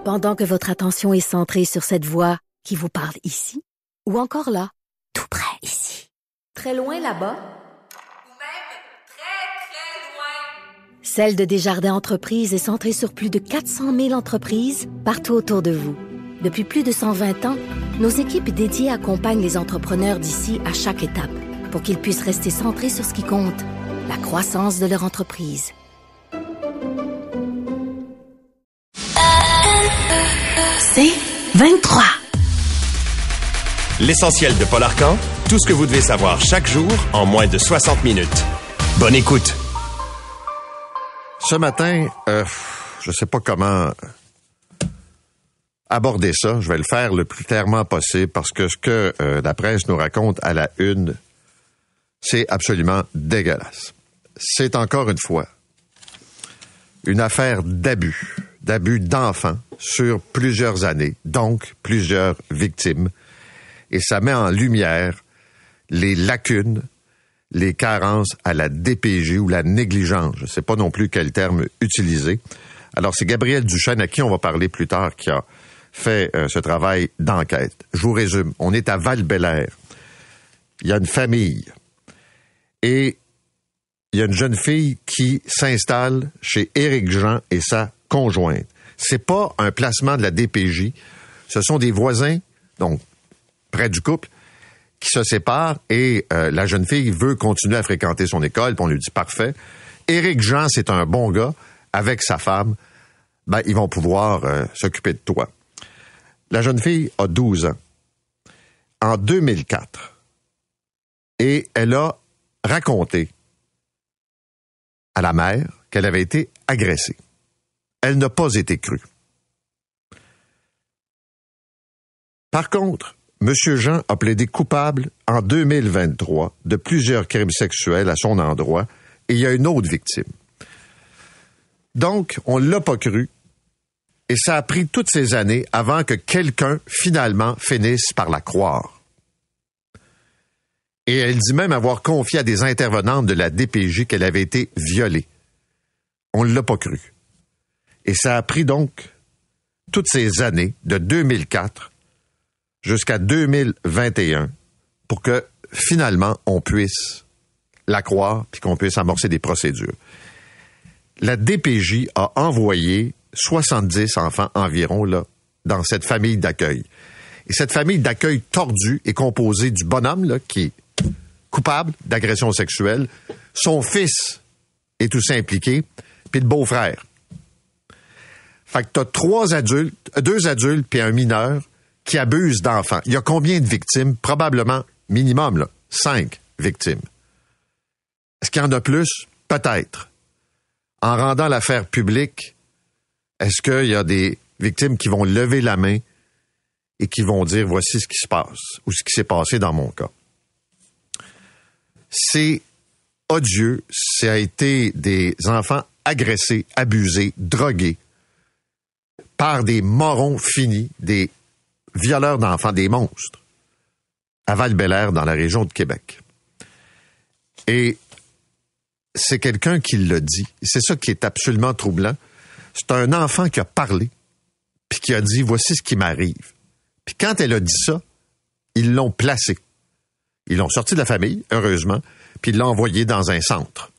Pendant que votre attention est centrée sur cette voix qui vous parle ici, ou encore là, tout près ici, très loin là-bas, ou même très loin. Celle de Desjardins Entreprises est centrée sur plus de 400 000 entreprises partout autour de vous. Depuis plus de 120 ans, nos équipes dédiées accompagnent les entrepreneurs d'ici à chaque étape pour qu'ils puissent rester centrés sur ce qui compte, la croissance de leur entreprise. C'est 23. L'essentiel de Paul Arcan, tout ce que vous devez savoir chaque jour en moins de 60 minutes. Bonne écoute. Ce matin, je sais pas comment aborder ça. Je vais le faire le plus clairement possible parce que ce que la presse nous raconte à la une, c'est absolument dégueulasse. C'est encore une fois une affaire d'abus d'enfants sur plusieurs années, donc plusieurs victimes. Et ça met en lumière les lacunes, les carences à la DPJ ou la négligence. Je ne sais pas non plus quel terme utiliser. Alors, c'est Gabriel Duchesne, à qui on va parler plus tard, qui a fait ce travail d'enquête. Je vous résume. On est à Val-Bélair. Il y a une famille. Et il y a une jeune fille qui s'installe chez Éric Jean et sa conjointe. C'est pas un placement de la DPJ. Ce sont des voisins, donc près du couple, qui se séparent et la jeune fille veut continuer à fréquenter son école, puis on lui dit parfait. Éric Jean, c'est un bon gars, avec sa femme, ben ils vont pouvoir s'occuper de toi. La jeune fille a 12 ans. En 2004, et elle a raconté à la mère qu'elle avait été agressée. Elle n'a pas été crue. Par contre, M. Jean a plaidé coupable en 2023 de plusieurs crimes sexuels à son endroit et il y a une autre victime. Donc, on ne l'a pas cru et ça a pris toutes ces années avant que quelqu'un, finalement, finisse par la croire. Et elle dit même avoir confié à des intervenantes de la DPJ qu'elle avait été violée. On ne l'a pas cru. Et ça a pris donc toutes ces années, de 2004 jusqu'à 2021, pour que finalement on puisse la croire puis qu'on puisse amorcer des procédures. La DPJ a envoyé 70 enfants environ là dans cette famille d'accueil. Et cette famille d'accueil tordue est composée du bonhomme là, qui est coupable d'agression sexuelle, son fils est aussi impliqué, puis le beau-frère. Fait que t'as 2 adultes puis un mineur qui abusent d'enfants. Il y a combien de victimes? Probablement, minimum, là, 5 victimes. Est-ce qu'il y en a plus? Peut-être. En rendant l'affaire publique, est-ce qu'il y a des victimes qui vont lever la main et qui vont dire « voici ce qui se passe » ou ce qui s'est passé dans mon cas? C'est odieux. Ça a été des enfants agressés, abusés, drogués par des morons finis, des violeurs d'enfants, des monstres, à Val-Bélair, dans la région de Québec. Et c'est quelqu'un qui l'a dit. C'est ça qui est absolument troublant. C'est un enfant qui a parlé, puis qui a dit « voici ce qui m'arrive ». Puis quand elle a dit ça, ils l'ont placé. Ils l'ont sorti de la famille, heureusement, puis ils l'ont envoyé dans un centre.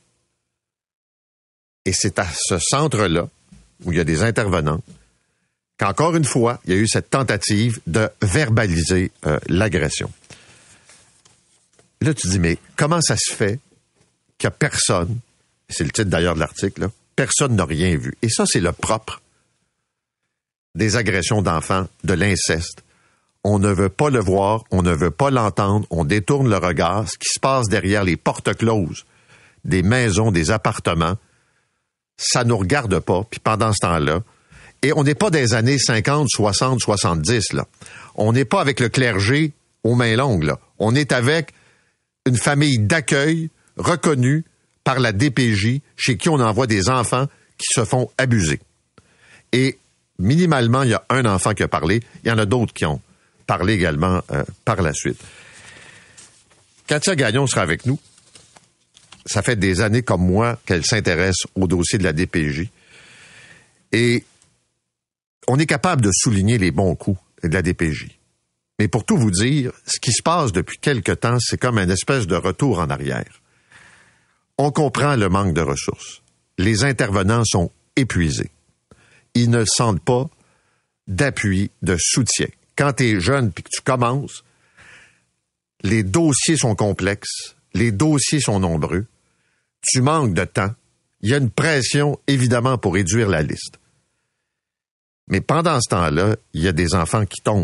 Et c'est à ce centre-là, où il y a des intervenants, qu'encore une fois, il y a eu cette tentative de verbaliser l'agression. Là, tu dis, mais comment ça se fait qu'il n'y a personne, c'est le titre d'ailleurs de l'article, là, personne n'a rien vu. Et ça, c'est le propre des agressions d'enfants, de l'inceste. On ne veut pas le voir, on ne veut pas l'entendre, on détourne le regard. Ce qui se passe derrière les portes closes des maisons, des appartements, ça nous regarde pas. Puis pendant ce temps-là, et on n'est pas des années 50, 60, 70, là. On n'est pas avec le clergé aux mains longues, là. On est avec une famille d'accueil reconnue par la DPJ, chez qui on envoie des enfants qui se font abuser. Et minimalement, il y a un enfant qui a parlé. Il y en a d'autres qui ont parlé également par la suite. Katia Gagnon sera avec nous. Ça fait des années comme moi qu'elle s'intéresse au dossier de la DPJ. Et on est capable de souligner les bons coups de la DPJ. Mais pour tout vous dire, ce qui se passe depuis quelque temps, c'est comme une espèce de retour en arrière. On comprend le manque de ressources. Les intervenants sont épuisés. Ils ne sentent pas d'appui, de soutien. Quand tu es jeune et que tu commences, les dossiers sont complexes, les dossiers sont nombreux, tu manques de temps, il y a une pression, évidemment, pour réduire la liste. Mais pendant ce temps-là, il y a des enfants qui tombent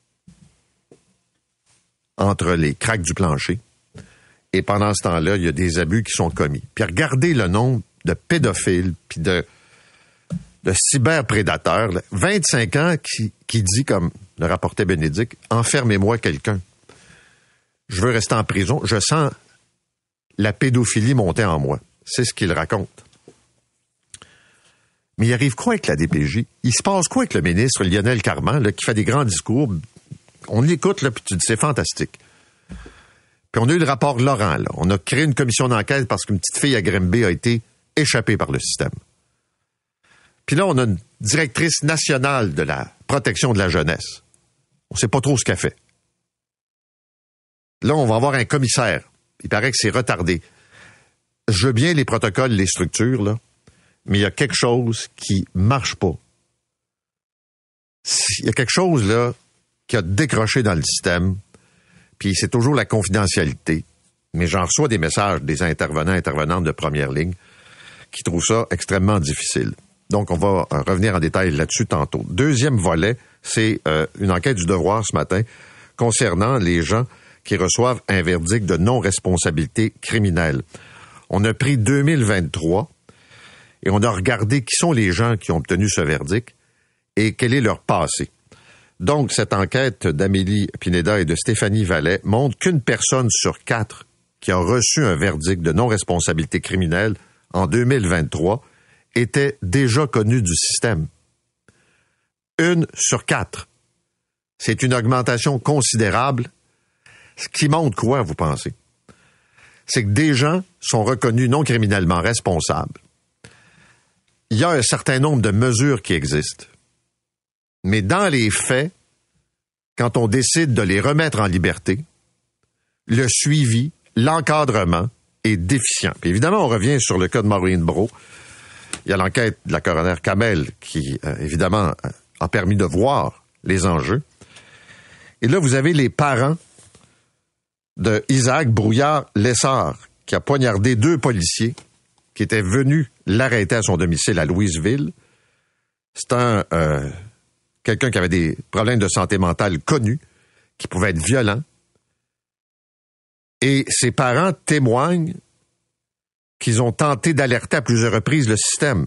entre les craques du plancher, et pendant ce temps-là, il y a des abus qui sont commis. Puis regardez le nombre de pédophiles, puis de cyberprédateurs, 25 ans qui dit, comme le rapportait Bénédicte, « Enfermez-moi quelqu'un. Je veux rester en prison. Je sens la pédophilie monter en moi. » C'est ce qu'il raconte. Mais il arrive quoi avec la DPJ? Il se passe quoi avec le ministre Lionel Carman, là, qui fait des grands discours? On l'écoute, là, puis tu dis, c'est fantastique. Puis on a eu le rapport Laurent, là. On a créé une commission d'enquête parce qu'une petite fille à Grimby a été échappée par le système. Puis là, on a une directrice nationale de la protection de la jeunesse. On ne sait pas trop ce qu'elle fait. Là, on va avoir un commissaire. Il paraît que c'est retardé. Je veux bien les protocoles, les structures, là, mais il y a quelque chose qui marche pas. Il y a quelque chose, là, qui a décroché dans le système, puis c'est toujours la confidentialité. Mais j'en reçois des messages des intervenantes de première ligne qui trouvent ça extrêmement difficile. Donc, on va revenir en détail là-dessus tantôt. Deuxième volet, c'est une enquête du Devoir ce matin concernant les gens qui reçoivent un verdict de non-responsabilité criminelle. On a pris 2023 et on a regardé qui sont les gens qui ont obtenu ce verdict et quel est leur passé. Donc, cette enquête d'Amélie Pineda et de Stéphanie Vallet montre qu'une personne sur 4 qui a reçu un verdict de non-responsabilité criminelle en 2023 était déjà connue du système. 1 sur 4. C'est une augmentation considérable. Ce qui montre quoi, vous pensez? C'est que des gens sont reconnus non criminellement responsables. Il y a un certain nombre de mesures qui existent. Mais dans les faits, quand on décide de les remettre en liberté, le suivi, l'encadrement est déficient. Puis évidemment, on revient sur le cas de Maureen Brault. Il y a l'enquête de la coroner Kamel qui, évidemment, a permis de voir les enjeux. Et là, vous avez les parents de Isaac Brouillard-Lessard, qui a poignardé 2 policiers qui étaient venus l'arrêter à son domicile à Louisville. C'est quelqu'un qui avait des problèmes de santé mentale connus, qui pouvait être violent. Et ses parents témoignent qu'ils ont tenté d'alerter à plusieurs reprises le système.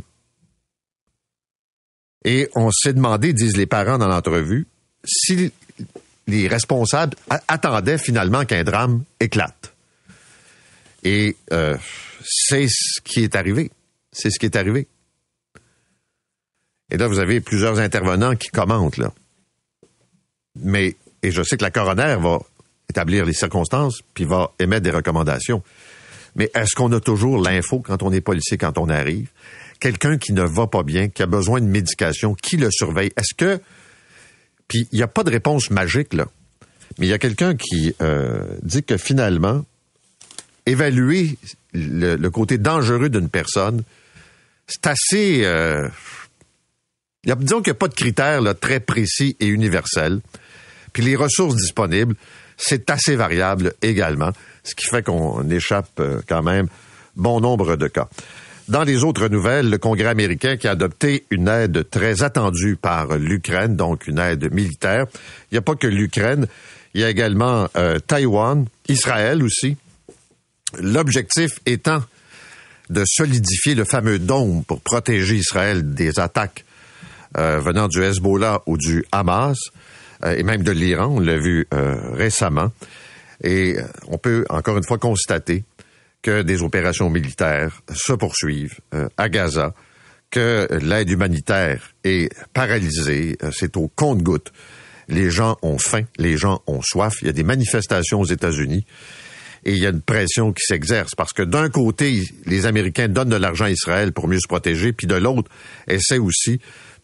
Et on s'est demandé, disent les parents dans l'entrevue, si les responsables attendaient finalement qu'un drame éclate. Et c'est ce qui est arrivé. C'est ce qui est arrivé. Et là, vous avez plusieurs intervenants qui commentent, là. Et je sais que la coroner va établir les circonstances, puis va émettre des recommandations. Mais est-ce qu'on a toujours l'info quand on est policier, quand on arrive? Quelqu'un qui ne va pas bien, qui a besoin de médication, qui le surveille? Est-ce que... Puis, il n'y a pas de réponse magique, là. Mais il y a quelqu'un qui dit que finalement, évaluer le côté dangereux d'une personne, c'est assez... disons qu'il n'y a pas de critères là, très précis et universels. Puis les ressources disponibles, c'est assez variable également, ce qui fait qu'on échappe quand même bon nombre de cas. Dans les autres nouvelles, le Congrès américain qui a adopté une aide très attendue par l'Ukraine, donc une aide militaire. Il n'y a pas que l'Ukraine, il y a également Taïwan, Israël aussi. L'objectif étant de solidifier le fameux dôme pour protéger Israël des attaques venant du Hezbollah ou du Hamas, et même de l'Iran, on l'a vu récemment. Et on peut encore une fois constater que des opérations militaires se poursuivent à Gaza, que l'aide humanitaire est paralysée, c'est au compte-gouttes. Les gens ont faim, les gens ont soif. Il y a des manifestations aux États-Unis et il y a une pression qui s'exerce parce que d'un côté, les Américains donnent de l'argent à Israël pour mieux se protéger, puis de l'autre, essaient aussi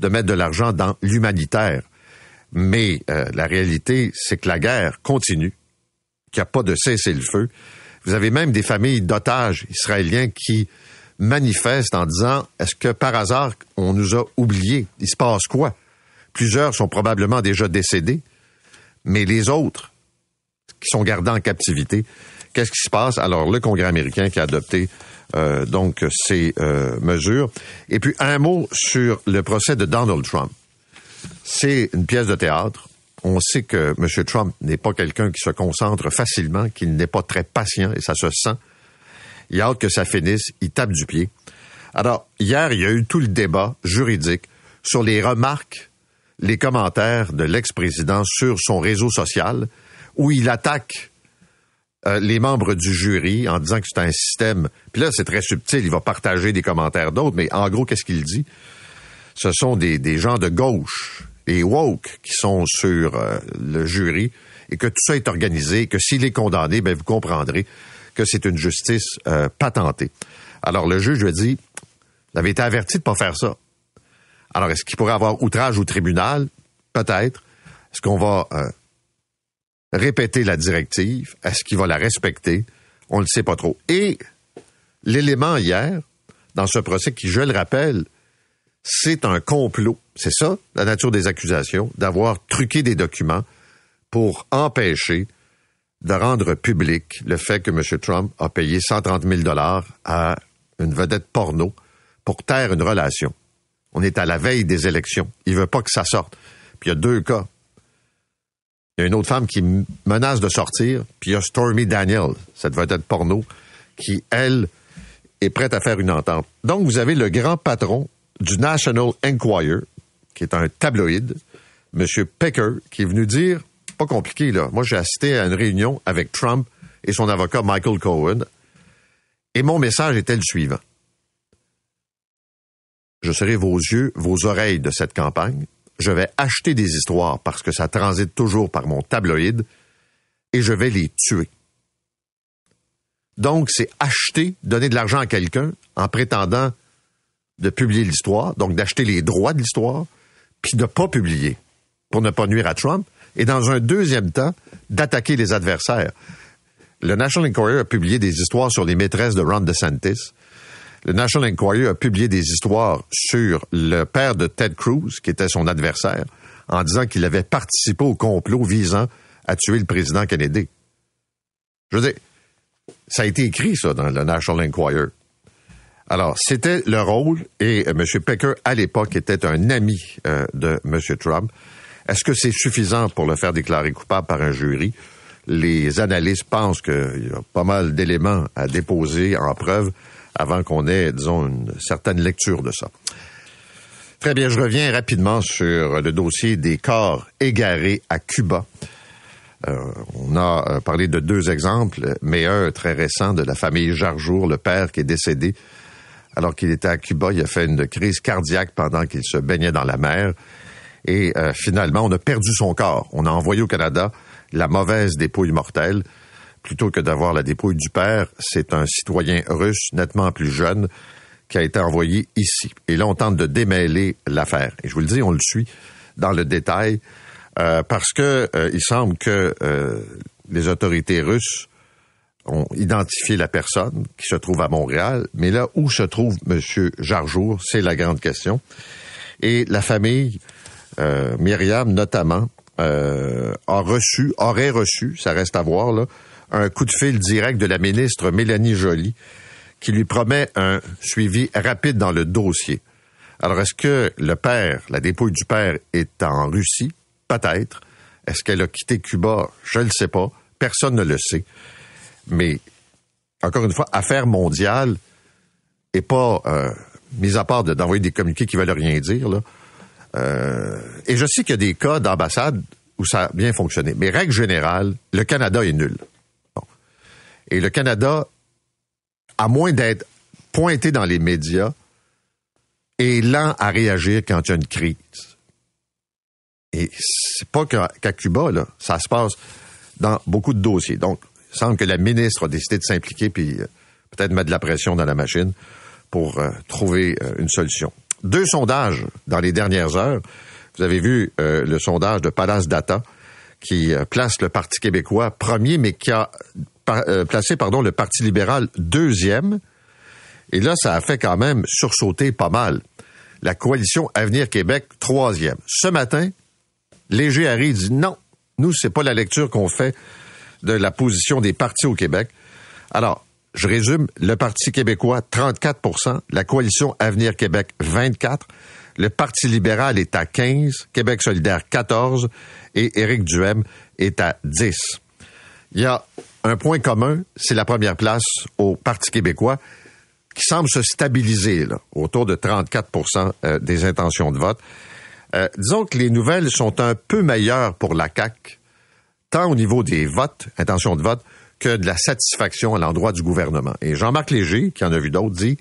de mettre de l'argent dans l'humanitaire. Mais la réalité, c'est que la guerre continue, qu'il n'y a pas de cessez-le-feu. Vous avez même des familles d'otages israéliens qui manifestent en disant « Est-ce que par hasard, on nous a oubliés? Il se passe quoi? » Plusieurs sont probablement déjà décédés, mais les autres qui sont gardés en captivité, qu'est-ce qui se passe? Alors, le Congrès américain qui a adopté donc ces mesures. Et puis, un mot sur le procès de Donald Trump. C'est une pièce de théâtre. On sait que M. Trump n'est pas quelqu'un qui se concentre facilement, qu'il n'est pas très patient, et ça se sent. Il a hâte que ça finisse, il tape du pied. Alors, hier, il y a eu tout le débat juridique sur les remarques, les commentaires de l'ex-président sur son réseau social, où il attaque les membres du jury en disant que c'est un système. Puis là, c'est très subtil, il va partager des commentaires d'autres, mais en gros, qu'est-ce qu'il dit? Ce sont des gens de gauche, les woke, qui sont sur le jury, et que tout ça est organisé, que s'il est condamné, ben vous comprendrez que c'est une justice patentée. Alors, le juge lui a dit, vous avez été averti de ne pas faire ça. Alors, est-ce qu'il pourrait avoir outrage au tribunal? Peut-être. Est-ce qu'on va répéter la directive? Est-ce qu'il va la respecter? On ne le sait pas trop. Et l'élément hier, dans ce procès qui, je le rappelle, c'est un complot. C'est ça, la nature des accusations, d'avoir truqué des documents pour empêcher de rendre public le fait que M. Trump a payé 130 000 $ à une vedette porno pour taire une relation. On est à la veille des élections. Il veut pas que ça sorte. Puis il y a 2 cas. Il y a une autre femme qui menace de sortir, puis il y a Stormy Daniels, cette vedette porno, qui, elle, est prête à faire une entente. Donc, vous avez le grand patron du National Enquirer, qui est un tabloïd, M. Pecker, qui est venu dire, pas compliqué, là, moi j'ai assisté à une réunion avec Trump et son avocat Michael Cohen, et mon message était le suivant. Je serai vos yeux, vos oreilles de cette campagne. Je vais acheter des histoires parce que ça transite toujours par mon tabloïd et je vais les tuer. Donc, c'est acheter, donner de l'argent à quelqu'un en prétendant de publier l'histoire, donc d'acheter les droits de l'histoire, puis de ne pas publier pour ne pas nuire à Trump, et dans un deuxième temps, d'attaquer les adversaires. Le National Enquirer a publié des histoires sur les maîtresses de Ron DeSantis. Le National Enquirer a publié des histoires sur le père de Ted Cruz, qui était son adversaire, en disant qu'il avait participé au complot visant à tuer le président Kennedy. Je veux dire, ça a été écrit, ça, dans le National Enquirer. Alors, c'était le rôle, et M. Pecker, à l'époque, était un ami de M. Trump. Est-ce que c'est suffisant pour le faire déclarer coupable par un jury? Les analystes pensent qu'il y a pas mal d'éléments à déposer en preuve avant qu'on ait, disons, une certaine lecture de ça. Très bien, je reviens rapidement sur le dossier des corps égarés à Cuba. On a parlé de 2 exemples, mais un très récent de la famille Jarjour, le père qui est décédé alors qu'il était à Cuba. Il a fait une crise cardiaque pendant qu'il se baignait dans la mer. Et finalement, on a perdu son corps. On a envoyé au Canada la mauvaise dépouille mortelle. Plutôt que d'avoir la dépouille du père, c'est un citoyen russe nettement plus jeune qui a été envoyé ici. Et là, on tente de démêler l'affaire. Et je vous le dis, on le suit dans le détail parce que il semble que les autorités russes ont identifié la personne qui se trouve à Montréal. Mais là, où se trouve M. Jarjour, c'est la grande question. Et la famille, Myriam notamment, aurait reçu, ça reste à voir, là, un coup de fil direct de la ministre Mélanie Joly qui lui promet un suivi rapide dans le dossier. Alors, est-ce que le père, la dépouille du père est en Russie? Peut-être. Est-ce qu'elle a quitté Cuba? Je ne le sais pas. Personne ne le sait. Mais, encore une fois, affaire mondiale et pas, mis à part d'envoyer des communiqués qui veulent rien dire, là. Et je sais qu'il y a des cas d'ambassade où ça a bien fonctionné. Mais règle générale, le Canada est nul. Bon. Et le Canada, à moins d'être pointé dans les médias, est lent à réagir quand il y a une crise. Et c'est pas qu'à Cuba, là, ça se passe dans beaucoup de dossiers. Donc, il semble que la ministre a décidé de s'impliquer puis peut-être mettre de la pression dans la machine pour trouver une solution. 2 sondages dans les dernières heures. Vous avez vu le sondage de Palace Data qui place le Parti québécois premier, mais qui a placé le Parti libéral deuxième. Et là, ça a fait quand même sursauter pas mal. La coalition Avenir Québec, troisième. Ce matin, Léger-Harry dit non, nous, c'est pas la lecture qu'on fait de la position des partis au Québec. Alors, je résume, le Parti québécois, 34%, la coalition Avenir Québec, 24%, le Parti libéral est à 15%, Québec solidaire, 14%, et Éric Duhaime est à 10%. Il y a un point commun, c'est la première place au Parti québécois, qui semble se stabiliser là, autour de 34% des intentions de vote. Disons que les nouvelles sont un peu meilleures pour la CAQ, tant au niveau des votes, intentions de vote, que de la satisfaction à l'endroit du gouvernement. Et Jean-Marc Léger, qui en a vu d'autres, dit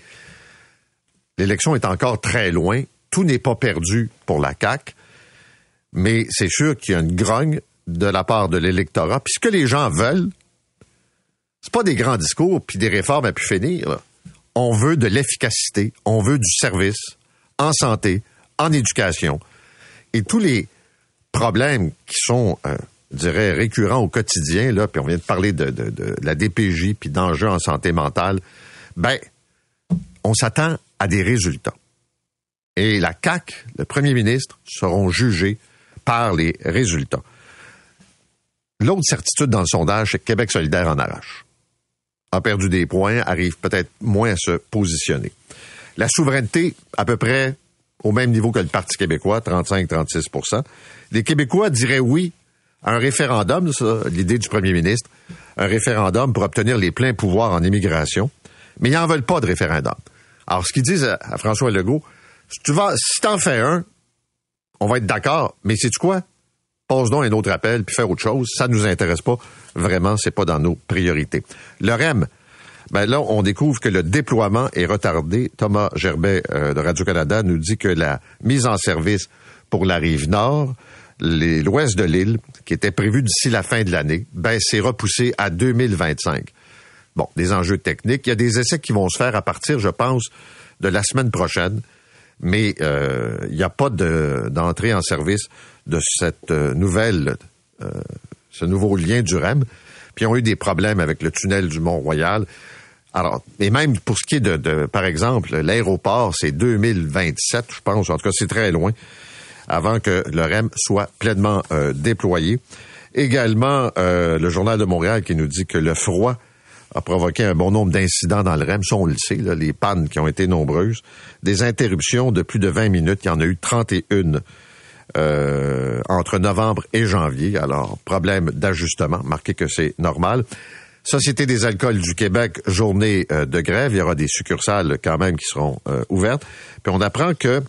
« L'élection est encore très loin, tout n'est pas perdu pour la CAQ, mais c'est sûr qu'il y a une grogne de la part de l'électorat. Puis ce que les gens veulent, c'est pas des grands discours puis des réformes à pu finir, là. On veut de l'efficacité, on veut du service en santé, en éducation. Et tous les problèmes qui sont, je dirais, récurrents au quotidien, là, puis on vient de parler de la DPJ puis d'enjeux en santé mentale, ben, on s'attend à des résultats. Et la CAQ, le premier ministre, seront jugés par les résultats. L'autre certitude dans le sondage, c'est que Québec solidaire en arrache. A perdu des points, arrive peut-être moins à se positionner. La souveraineté, à peu près au même niveau que le Parti québécois, 35-36%. Les Québécois diraient oui à un référendum, ça, l'idée du premier ministre, un référendum pour obtenir les pleins pouvoirs en immigration, mais ils n'en veulent pas de référendum. Alors, ce qu'ils disent à François Legault, si t'en fais un, on va être d'accord, mais sais-tu quoi? Pose donc un autre appel, puis faire autre chose. Ça nous intéresse pas. Vraiment, c'est pas dans nos priorités. Le REM, ben là, on découvre que le déploiement est retardé. Thomas Gerbet de Radio-Canada nous dit que la mise en service pour la Rive-Nord, l'ouest de l'île, qui était prévue d'ici la fin de l'année, ben c'est repoussé à 2025. Bon, des enjeux techniques. Il y a des essais qui vont se faire à partir, je pense, de la semaine prochaine. Mais il n'y a pas d'entrée en service de cette ce nouveau lien du REM. Puis ils ont eu des problèmes avec le tunnel du Mont-Royal. Alors, et même pour ce qui est par exemple, l'aéroport, c'est 2027, je pense. En tout cas, c'est très loin avant que le REM soit pleinement déployé. Également, le Journal de Montréal qui nous dit que le froid a provoqué un bon nombre d'incidents dans le REM. Ça, on le sait, là, les pannes qui ont été nombreuses. Des interruptions de plus de 20 minutes. Il y en a eu 31 entre novembre et janvier. Alors, problème d'ajustement. Marquez que c'est normal. Société des alcools du Québec, journée de grève. Il y aura des succursales quand même qui seront ouvertes. Puis on apprend que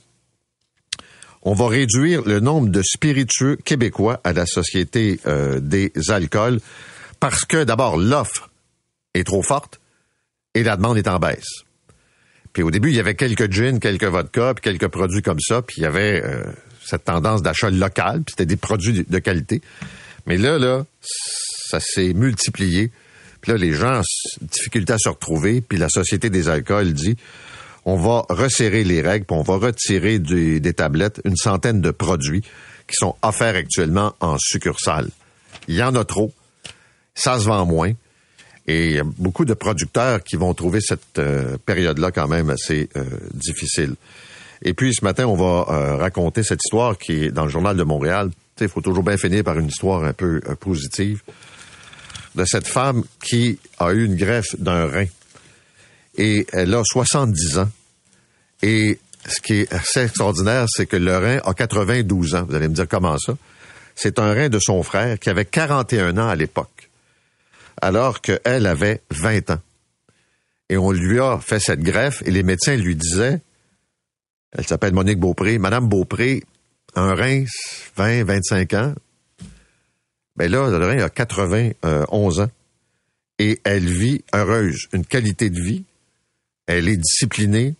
on va réduire le nombre de spiritueux québécois à la Société des alcools parce que, d'abord, l'offre est trop forte et la demande est en baisse. Puis au début, il y avait quelques gins, quelques vodka, puis quelques produits comme ça, puis il y avait cette tendance d'achat local, puis c'était des produits de qualité. Mais là, ça s'est multiplié. Puis là, les gens ont difficulté à se retrouver, puis la Société des alcools dit on va resserrer les règles, puis on va retirer des tablettes une centaine de produits qui sont offerts actuellement en succursale. Il y en a trop, ça se vend moins. Et il y a beaucoup de producteurs qui vont trouver cette période-là quand même assez difficile. Et puis, ce matin, on va raconter cette histoire qui est dans le Journal de Montréal. Tu sais, il faut toujours bien finir par une histoire un peu positive de cette femme qui a eu une greffe d'un rein. Et elle a 70 ans. Et ce qui est assez extraordinaire, c'est que le rein a 92 ans. Vous allez me dire comment ça? C'est un rein de son frère qui avait 41 ans à l'époque, alors qu'elle avait 20 ans. Et on lui a fait cette greffe et les médecins lui disaient, elle s'appelle Monique Beaupré, Madame Beaupré, un rein, 20, 25 ans, ben là, le rein a 91 ans et elle vit heureuse, une qualité de vie, elle est disciplinée,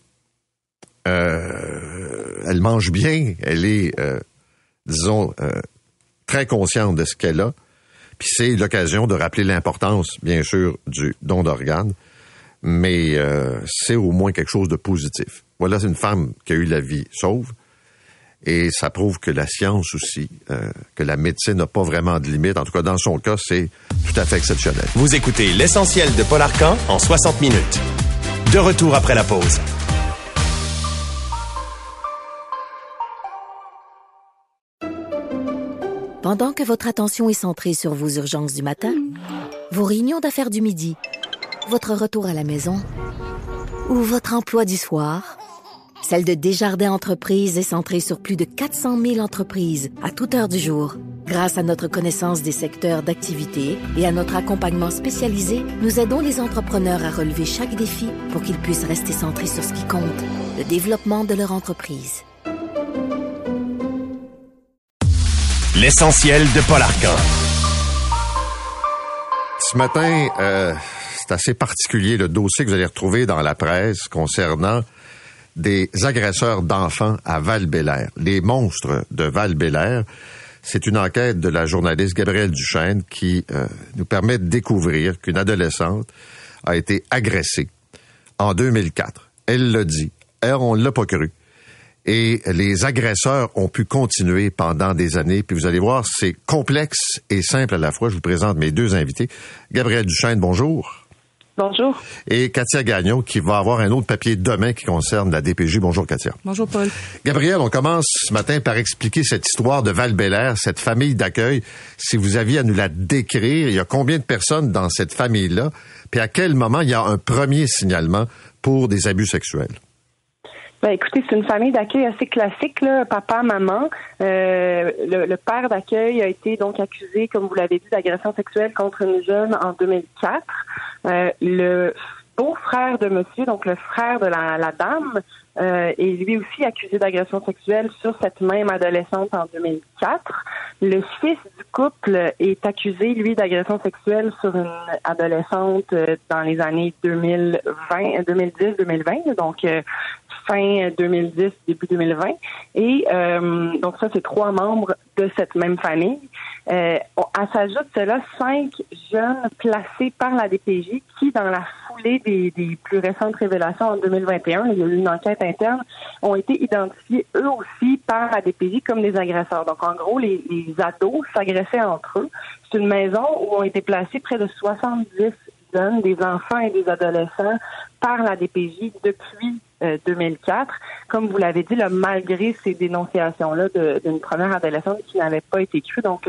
elle mange bien, elle est, très consciente de ce qu'elle a. Puis c'est l'occasion de rappeler l'importance, bien sûr, du don d'organes. mais c'est au moins quelque chose de positif. Voilà, c'est une femme qui a eu la vie sauve. Et ça prouve que la science aussi, que la médecine n'a pas vraiment de limite. En tout cas, dans son cas, c'est tout à fait exceptionnel. Vous écoutez L'Essentiel de Paul Arcan en 60 minutes. De retour après la pause. Pendant que votre attention est centrée sur vos urgences du matin, vos réunions d'affaires du midi, votre retour à la maison ou votre emploi du soir, celle de Desjardins Entreprises est centrée sur plus de 400 000 entreprises à toute heure du jour. Grâce à notre connaissance des secteurs d'activité et à notre accompagnement spécialisé, nous aidons les entrepreneurs à relever chaque défi pour qu'ils puissent rester centrés sur ce qui compte, le développement de leur entreprise. L'Essentiel de Paul Arcan. Ce matin, c'est assez particulier le dossier que vous allez retrouver dans la presse concernant des agresseurs d'enfants à Val-Bélair. Les monstres de Val-Bélair, c'est une enquête de la journaliste Gabrielle Duchesne qui nous permet de découvrir qu'une adolescente a été agressée en 2004. Elle l'a dit. On ne l'a pas cru. Et les agresseurs ont pu continuer pendant des années. Puis vous allez voir, c'est complexe et simple à la fois. Je vous présente mes deux invités. Gabrielle Duchesne, bonjour. Bonjour. Et Katia Gagnon, qui va avoir un autre papier demain qui concerne la DPJ. Bonjour, Katia. Bonjour, Paul. Gabrielle, on commence ce matin par expliquer cette histoire de Val-Bélair, cette famille d'accueil. Si vous aviez à nous la décrire, il y a combien de personnes dans cette famille-là? Puis à quel moment il y a un premier signalement pour des abus sexuels? Ben, écoutez, c'est une famille d'accueil assez classique, là, papa, maman. Le père d'accueil a été donc accusé, comme vous l'avez dit, d'agression sexuelle contre une jeune en 2004. Le beau-frère de monsieur, donc le frère de la dame, est lui aussi accusé d'agression sexuelle sur cette même adolescente en 2004. Le fils du couple est accusé, lui, d'agression sexuelle sur une adolescente dans les années 2010-2020, donc fin 2010, début 2020. Et donc ça, c'est 3 membres de cette même famille. À s'ajoute cela 5 jeunes placés par la DPJ qui, dans la foulée des plus récentes révélations en 2021, il y a eu une enquête interne, ont été identifiés eux aussi par la DPJ comme des agresseurs. Donc en gros, les ados s'agressaient entre eux. C'est une maison où ont été placés près de 70 jeunes, des enfants et des adolescents par la DPJ depuis 2004. Comme vous l'avez dit, là, malgré ces dénonciations-là d'une première adolescente qui n'avait pas été crue, donc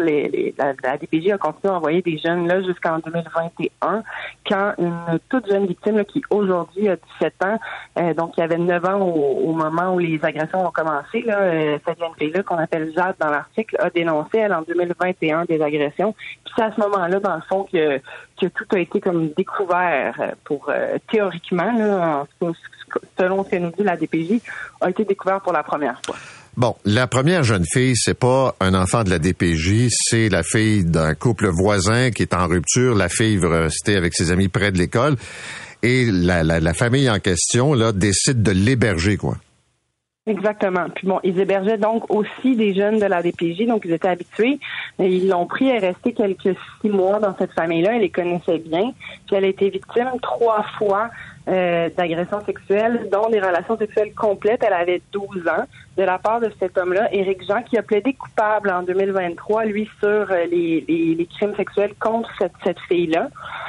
la DPJ a continué à envoyer des jeunes là jusqu'en 2021, quand une toute jeune victime là, qui aujourd'hui a 17 ans, donc il y avait 9 ans au moment où les agressions ont commencé, là, cette jeune fille-là qu'on appelle Jade dans l'article, a dénoncé, elle, en 2021 des agressions. Puis c'est à ce moment-là, dans le fond, que tout a été comme découvert pour théoriquement, là, en tout cas, selon ce que nous dit la DPJ, a été découvert pour la première fois. Bon, la première jeune fille, c'est pas un enfant de la DPJ, c'est la fille d'un couple voisin qui est en rupture. La fille veut rester avec ses amis près de l'école. Et la famille en question, là, décide de l'héberger, quoi. Exactement. Puis bon, ils hébergeaient donc aussi des jeunes de la DPJ, donc ils étaient habitués. Et ils l'ont pris à rester quelques 6 mois dans cette famille-là. Elle les connaissait bien. Puis elle a été victime 3 fois d'agressions sexuelles, dont des relations sexuelles complètes. Elle avait 12 ans, de la part de cet homme-là, Éric Jean, qui a plaidé coupable en 2023, lui, sur les crimes sexuels contre cette fille-là.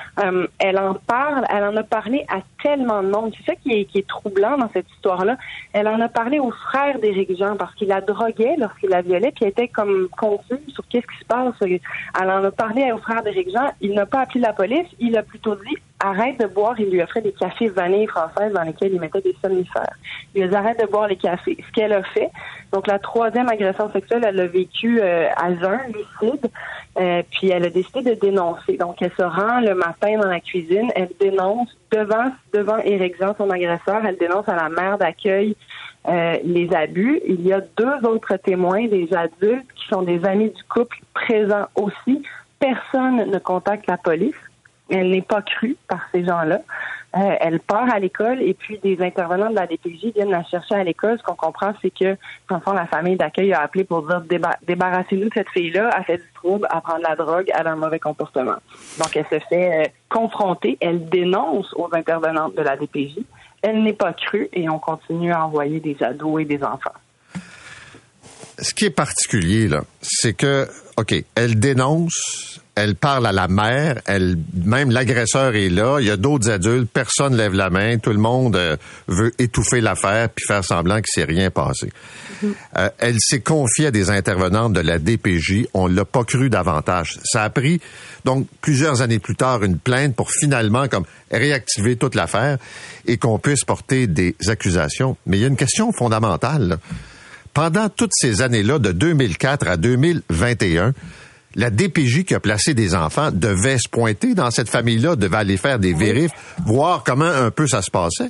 Elle en a parlé à tellement de monde. C'est ça qui est troublant dans cette histoire-là. Elle en a parlé au frère d'Éric Jean parce qu'il la droguait lorsqu'il la violait, puis elle était comme confuse sur qu'est-ce qui se passe. Elle en a parlé au frère d'Éric Jean. Il n'a pas appelé la police. Il a plutôt dit arrête de boire. Il lui offrait des cafés vanille françaises dans lesquels il mettait des somnifères. Il lui a dit arrête de boire les cafés. Ce qu'elle a fait. Donc la 3e agression sexuelle, elle l'a vécue à jeun, lucide. Puis elle a décidé de dénoncer. Donc elle se rend le matin dans la cuisine. Elle dénonce devant Éric Jean, son agresseur. Elle dénonce à la mère d'accueil les abus. Il y a 2 autres témoins, des adultes qui sont des amis du couple présents aussi. Personne ne contacte la police. Elle n'est pas crue par ces gens-là. Elle part à l'école et puis des intervenants de la DPJ viennent la chercher à l'école. Ce qu'on comprend, c'est que, dans le fond, la famille d'accueil a appelé pour dire débarrassez-nous de cette fille-là, elle fait du trouble, elle prend de la drogue, elle a un mauvais comportement. Donc, elle se fait confronter, elle dénonce aux intervenantes de la DPJ. Elle n'est pas crue et on continue à envoyer des ados et des enfants. Ce qui est particulier, là, c'est que, OK, elle dénonce, elle parle à la mère, même l'agresseur est là, il y a d'autres adultes, personne lève la main, tout le monde veut étouffer l'affaire puis faire semblant qu'il s'est rien passé. Elle s'est confiée à des intervenantes de la DPJ, on l'a pas cru davantage. Ça a pris, donc, plusieurs années plus tard, une plainte pour finalement, comme, réactiver toute l'affaire et qu'on puisse porter des accusations. Mais il y a une question fondamentale, là. Pendant toutes ces années-là, de 2004 à 2021, la DPJ qui a placé des enfants devait se pointer dans cette famille-là, devait aller faire des vérifs, voir comment un peu ça se passait.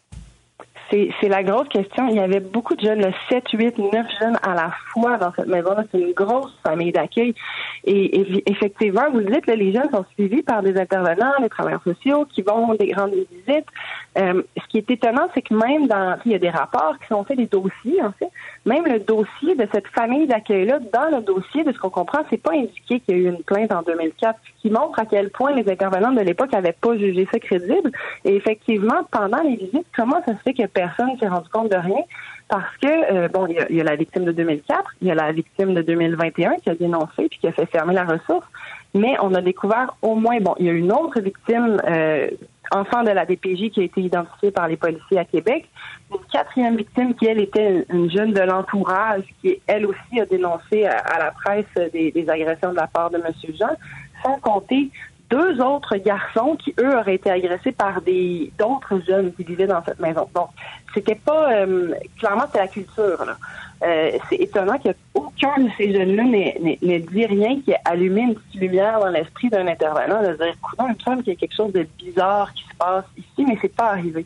C'est la grosse question. Il y avait beaucoup de jeunes, 7, 8, 9 jeunes à la fois dans cette maison-là. C'est une grosse famille d'accueil. Et effectivement, vous le dites, là, les jeunes sont suivis par des intervenants, des travailleurs sociaux qui vont rendre des visites. Ce qui est étonnant, c'est que même il y a des rapports qui sont faits, des dossiers, en fait. Même le dossier de cette famille d'accueil-là, dans le dossier, de ce qu'on comprend, c'est pas indiqué qu'il y a eu une plainte en 2004, ce qui montre à quel point les intervenants de l'époque n'avaient pas jugé ça crédible. Et effectivement, pendant les visites, comment ça se fait que personne s'est rendu compte de rien? Parce que, il y a la victime de 2004, il y a la victime de 2021 qui a dénoncé puis qui a fait fermer la ressource, mais on a découvert au moins, il y a une autre victime, enfant de la DPJ qui a été identifiée par les policiers à Québec, une quatrième victime qui, elle, était une jeune de l'entourage qui, elle aussi, a dénoncé à la presse des agressions de la part de M. Jean, sans compter 2 autres garçons qui, eux, auraient été agressés par d'autres jeunes qui vivaient dans cette maison. Donc, c'était pas... clairement, c'est la culture, là. C'est étonnant qu'aucun de ces jeunes-là n'ait dit rien qui ait allumé une petite lumière dans l'esprit d'un intervenant, de dire, écoute, il me semble qu'il y a quelque chose de bizarre qui se passe ici, mais c'est pas arrivé.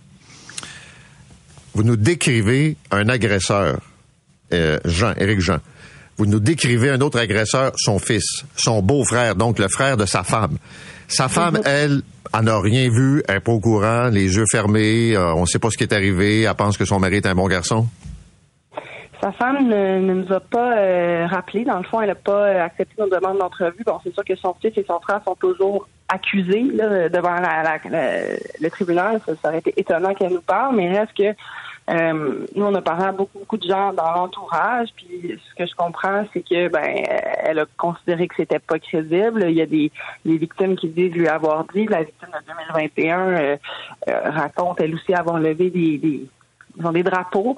Vous nous décrivez un agresseur, Éric Jean. Vous nous décrivez un autre agresseur, son fils, son beau-frère, donc le frère de sa femme. Sa femme, elle n'a rien vu, elle n'est pas au courant, les yeux fermés, on ne sait pas ce qui est arrivé, elle pense que son mari est un bon garçon. Sa femme ne nous a pas rappelé. Dans le fond, elle n'a pas accepté nos demandes d'entrevue. Bon, c'est sûr que son fils et son frère sont toujours accusés là, devant le tribunal. Ça aurait été étonnant qu'elle nous parle, mais reste que nous, on a parlé à beaucoup de gens dans l'entourage, puis ce que je comprends, c'est que elle a considéré que c'était pas crédible. Il y a des victimes qui disent lui avoir dit. La victime de 2021 raconte elle aussi avoir levé des drapeaux.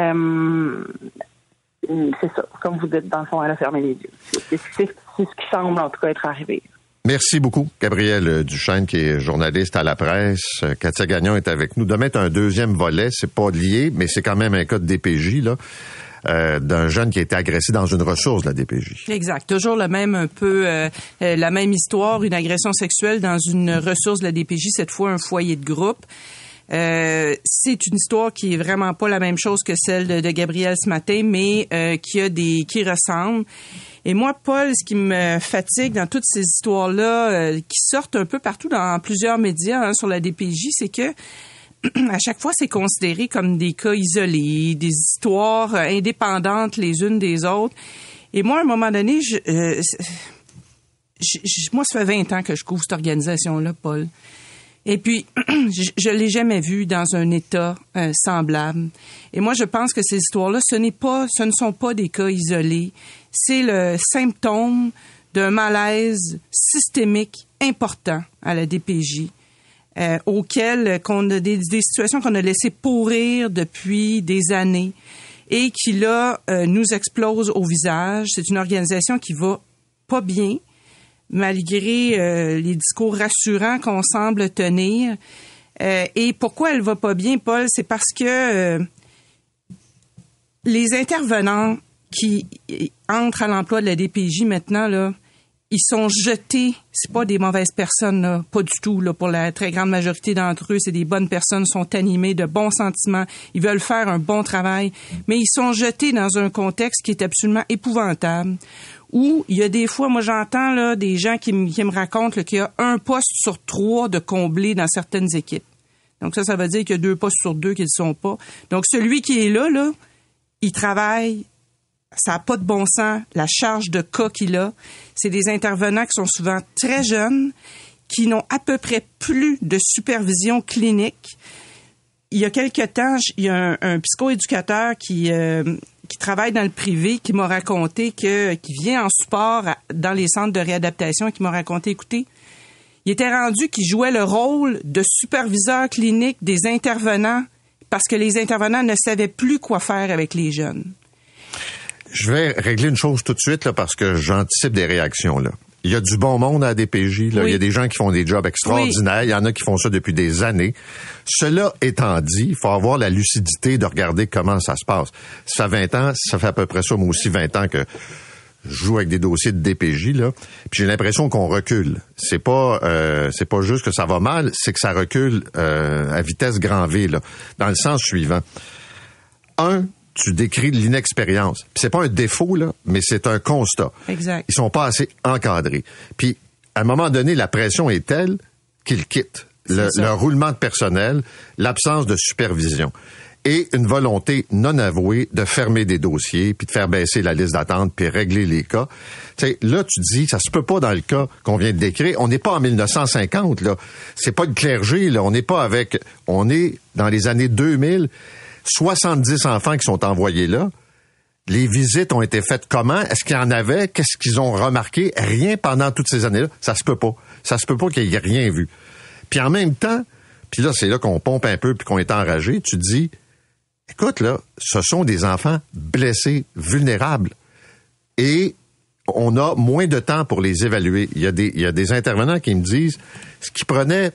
C'est ça, comme vous dites, dans le fond, elle a fermé les yeux. C'est ce qui semble en tout cas être arrivé. Merci beaucoup, Gabrielle Duchesne, qui est journaliste à la presse. Katia Gagnon est avec nous. Demain, un deuxième volet. C'est pas lié, mais c'est quand même un cas de DPJ, là. D'un jeune qui a été agressé dans une ressource de la DPJ. Exact. Toujours la même histoire, une agression sexuelle dans une ressource de la DPJ, cette fois un foyer de groupe. C'est une histoire qui est vraiment pas la même chose que celle de Gabrielle ce matin, mais qui ressemble. Et moi, Paul, ce qui me fatigue dans toutes ces histoires-là, qui sortent un peu partout dans plusieurs médias sur la DPJ, c'est que à chaque fois, c'est considéré comme des cas isolés, des histoires indépendantes les unes des autres. Et moi, à un moment donné, moi, ça fait 20 ans que je couvre cette organisation-là, Paul. Et puis, je l'ai jamais vu dans un état semblable. Et moi, je pense que ces histoires-là, ce ne sont pas des cas isolés. C'est le symptôme d'un malaise systémique important à la DPJ, qu'on a des situations qu'on a laissées pourrir depuis des années et qui, là, nous explosent au visage. C'est une organisation qui va pas bien, malgré les discours rassurants qu'on semble tenir. Et pourquoi elle va pas bien, Paul? C'est parce que les intervenants qui entrent à l'emploi de la DPJ maintenant, là, ils sont jetés. C'est pas des mauvaises personnes, là, pas du tout. Là, pour la très grande majorité d'entre eux, c'est des bonnes personnes, sont animés de bons sentiments. Ils veulent faire un bon travail, mais ils sont jetés dans un contexte qui est absolument épouvantable. Où il y a des fois, moi j'entends là des gens qui me racontent là, qu'il y a 1 poste sur 3 de comblé dans certaines équipes. Donc ça veut dire qu'il y a 2 postes sur 2 qui ne sont pas. Donc celui qui est là, il travaille. Ça n'a pas de bon sens, la charge de cas qu'il a. C'est des intervenants qui sont souvent très jeunes, qui n'ont à peu près plus de supervision clinique. Il y a quelque temps, il y a un psychoéducateur qui travaille dans le privé, qui m'a raconté qui vient en support dans les centres de réadaptation, qui m'a raconté, écoutez, il était rendu qu'il jouait le rôle de superviseur clinique des intervenants parce que les intervenants ne savaient plus quoi faire avec les jeunes. Je vais régler une chose tout de suite là, parce que j'anticipe des réactions. Là. Il y a du bon monde à la DPJ. Là. Oui. Il y a des gens qui font des jobs extraordinaires. Oui. Il y en a qui font ça depuis des années. Cela étant dit, il faut avoir la lucidité de regarder comment ça se passe. Ça fait 20 ans, ça fait à peu près ça, moi aussi 20 ans que je joue avec des dossiers de DPJ. Là. Puis j'ai l'impression qu'on recule. C'est pas juste que ça va mal, c'est que ça recule à vitesse grand V, là, dans le sens suivant. Tu décris l'inexpérience. Puis c'est pas un défaut, là, mais c'est un constat. Exact. Ils sont pas assez encadrés. Puis, à un moment donné, la pression est telle qu'ils quittent. Le roulement de personnel, l'absence de supervision et une volonté non avouée de fermer des dossiers, puis de faire baisser la liste d'attente, puis régler les cas. Tu sais, là, tu dis, ça se peut pas dans le cas qu'on vient de décrire. On n'est pas en 1950, là. C'est pas le clergé, là. On est dans les années 2000. 70 enfants qui sont envoyés là. Les visites ont été faites comment? Est-ce qu'il y en avait? Qu'est-ce qu'ils ont remarqué? Rien pendant toutes ces années-là. Ça se peut pas. Ça se peut pas qu'il y ait rien vu. Puis en même temps, puis là, c'est là qu'on pompe un peu puis qu'on est enragé. Tu te dis, écoute, là, ce sont des enfants blessés, vulnérables. Et on a moins de temps pour les évaluer. Il y a des intervenants qui me disent, ce qui prenait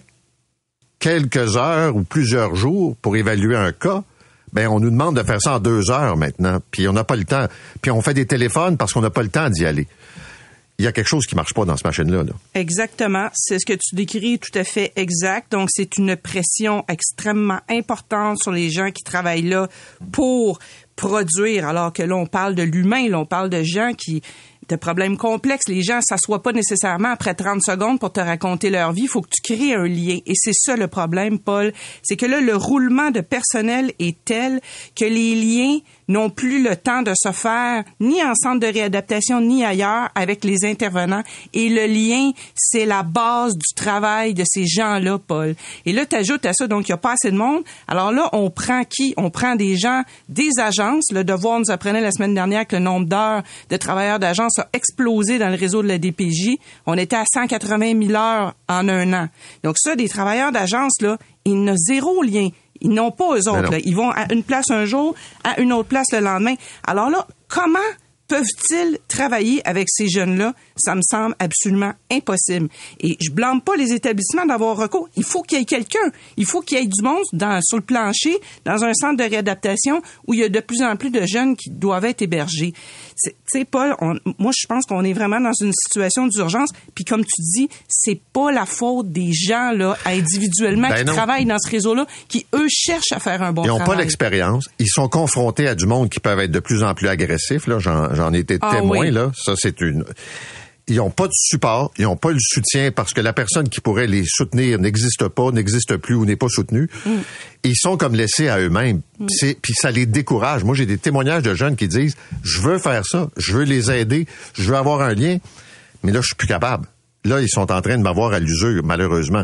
quelques heures ou plusieurs jours pour évaluer un cas, ben on nous demande de faire ça en 2 heures maintenant, puis on n'a pas le temps. Puis on fait des téléphones parce qu'on n'a pas le temps d'y aller. Il y a quelque chose qui marche pas dans cette machine-là. Là. Exactement. C'est ce que tu décris tout à fait exact. Donc, c'est une pression extrêmement importante sur les gens qui travaillent là pour produire, alors que là, on parle de l'humain, là, on parle de gens qui... de problèmes complexes. Les gens s'assoient pas nécessairement après 30 secondes pour te raconter leur vie. Il faut que tu crées un lien. Et c'est ça le problème, Paul. C'est que là, le roulement de personnel est tel que les liens n'ont plus le temps de se faire ni en centre de réadaptation ni ailleurs avec les intervenants. Et le lien, c'est la base du travail de ces gens-là, Paul. Et là, tu ajoutes à ça, donc il n'y a pas assez de monde. Alors là, on prend qui? On prend des gens, des agences. Le Devoir nous apprenait la semaine dernière que le nombre d'heures de travailleurs d'agence a explosé dans le réseau de la DPJ. On était à 180 000 heures en 1 an. Donc ça, des travailleurs d'agence, là, ils n'ont 0 lien. Ils n'ont pas eux autres. Là. Ils vont à une place un jour, à une autre place le lendemain. Alors là, comment peuvent-ils travailler avec ces jeunes-là? Ça me semble absolument impossible. Et je blâme pas les établissements d'avoir recours. Il faut qu'il y ait quelqu'un. Il faut qu'il y ait du monde sur le plancher, dans un centre de réadaptation où il y a de plus en plus de jeunes qui doivent être hébergés. Tu sais, Paul, moi, je pense qu'on est vraiment dans une situation d'urgence. Puis comme tu dis, c'est pas la faute des gens là individuellement qui travaillent dans ce réseau-là, qui, eux, cherchent à faire un bon travail. Ils n'ont pas l'expérience. Ils sont confrontés à du monde qui peuvent être de plus en plus agressifs. Là, j'en ai été témoin. Oui. Là. Ça, c'est une... Ils n'ont pas de support, ils n'ont pas le soutien parce que la personne qui pourrait les soutenir n'existe pas, n'existe plus ou n'est pas soutenue. Ils sont comme laissés à eux-mêmes. Puis ça les décourage. Moi, j'ai des témoignages de jeunes qui disent « Je veux faire ça, je veux les aider, je veux avoir un lien, mais là, je suis plus capable. » Là, ils sont en train de m'avoir à l'usure, malheureusement.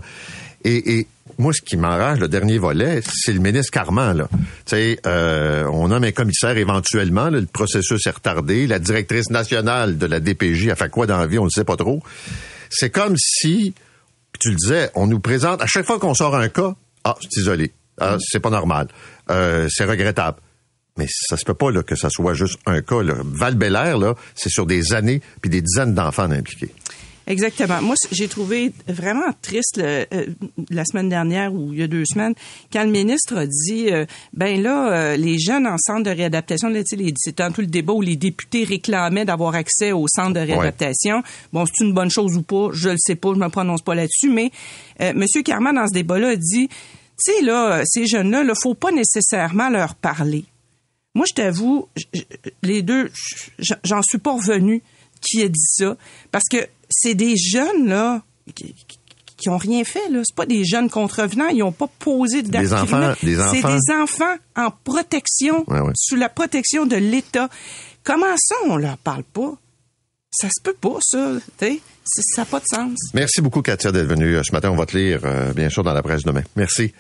Et moi, ce qui m'enrage, le dernier volet, c'est le ministre Carman, là. Tu sais, on nomme un commissaire éventuellement, là, le processus est retardé, la directrice nationale de la DPJ a fait quoi dans la vie, on ne sait pas trop. C'est comme si, tu le disais, on nous présente, à chaque fois qu'on sort un cas, c'est isolé, c'est pas normal, c'est regrettable. Mais ça se peut pas là, que ça soit juste un cas. Là. Val-Bélair, là, c'est sur des années puis des dizaines d'enfants impliqués. Exactement. Moi, j'ai trouvé vraiment triste la semaine dernière ou il y a 2 semaines quand le ministre a dit les jeunes en centre de réadaptation, là, c'est dans tout le débat où les députés réclamaient d'avoir accès au centre de réadaptation. Ouais. Bon, c'est une bonne chose ou pas, je le sais pas, je me prononce pas là-dessus, mais M. Carman dans ce débat-là a dit, tu sais là, ces jeunes-là, il faut pas nécessairement leur parler. Moi, je t'avoue, les deux, j'en suis pas revenu qui a dit ça, parce que c'est des jeunes, là, qui ont rien fait, là. C'est pas des jeunes contrevenants, ils ont pas posé d'actes criminels. C'est des enfants en protection, sous la protection de l'État. Comment ça, on leur parle pas? Ça se peut pas, ça, ça n'a pas de sens. Merci beaucoup, Katia, d'être venue ce matin. On va te lire, bien sûr, dans la presse demain. Merci.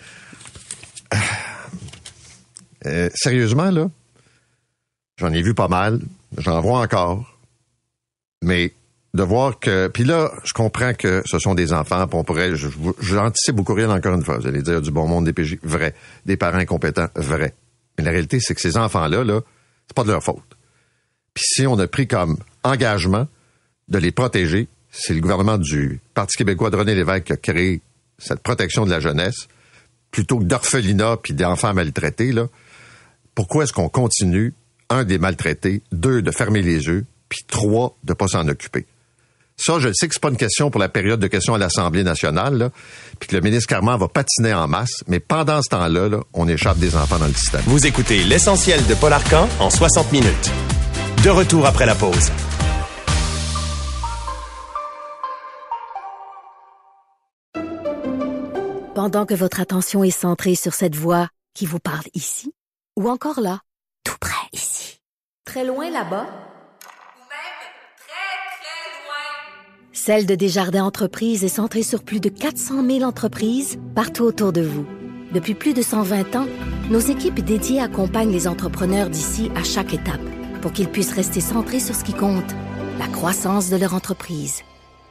Sérieusement, là, j'en ai vu pas mal, j'en vois encore, mais de voir que... Puis là, je comprends que ce sont des enfants, puis on pourrait... J'anticipe beaucoup rien encore une fois. Vous allez dire du bon monde des PJ, vrai. Des parents incompétents, vrai. Mais la réalité, c'est que ces enfants-là, c'est pas de leur faute. Puis si on a pris comme engagement de les protéger, c'est le gouvernement du Parti québécois de René Lévesque qui a créé cette protection de la jeunesse, plutôt que d'orphelinat puis d'enfants maltraités, là. Pourquoi est-ce qu'on continue, 1, des maltraités, 2, de fermer les yeux, puis 3, de pas s'en occuper? Ça, je sais que c'est pas une question pour la période de questions à l'Assemblée nationale, là, puis que le ministre Carman va patiner en masse, mais pendant ce temps-là, là, on échappe des enfants dans le système. Vous écoutez l'essentiel de Paul Arcand en 60 minutes. De retour après la pause. Pendant que votre attention est centrée sur cette voix qui vous parle ici, ou encore là, tout près ici, très loin là-bas, Celle de Desjardins Entreprises est centrée sur plus de 400 000 entreprises partout autour de vous. Depuis plus de 120 ans, nos équipes dédiées accompagnent les entrepreneurs d'ici à chaque étape pour qu'ils puissent rester centrés sur ce qui compte, la croissance de leur entreprise.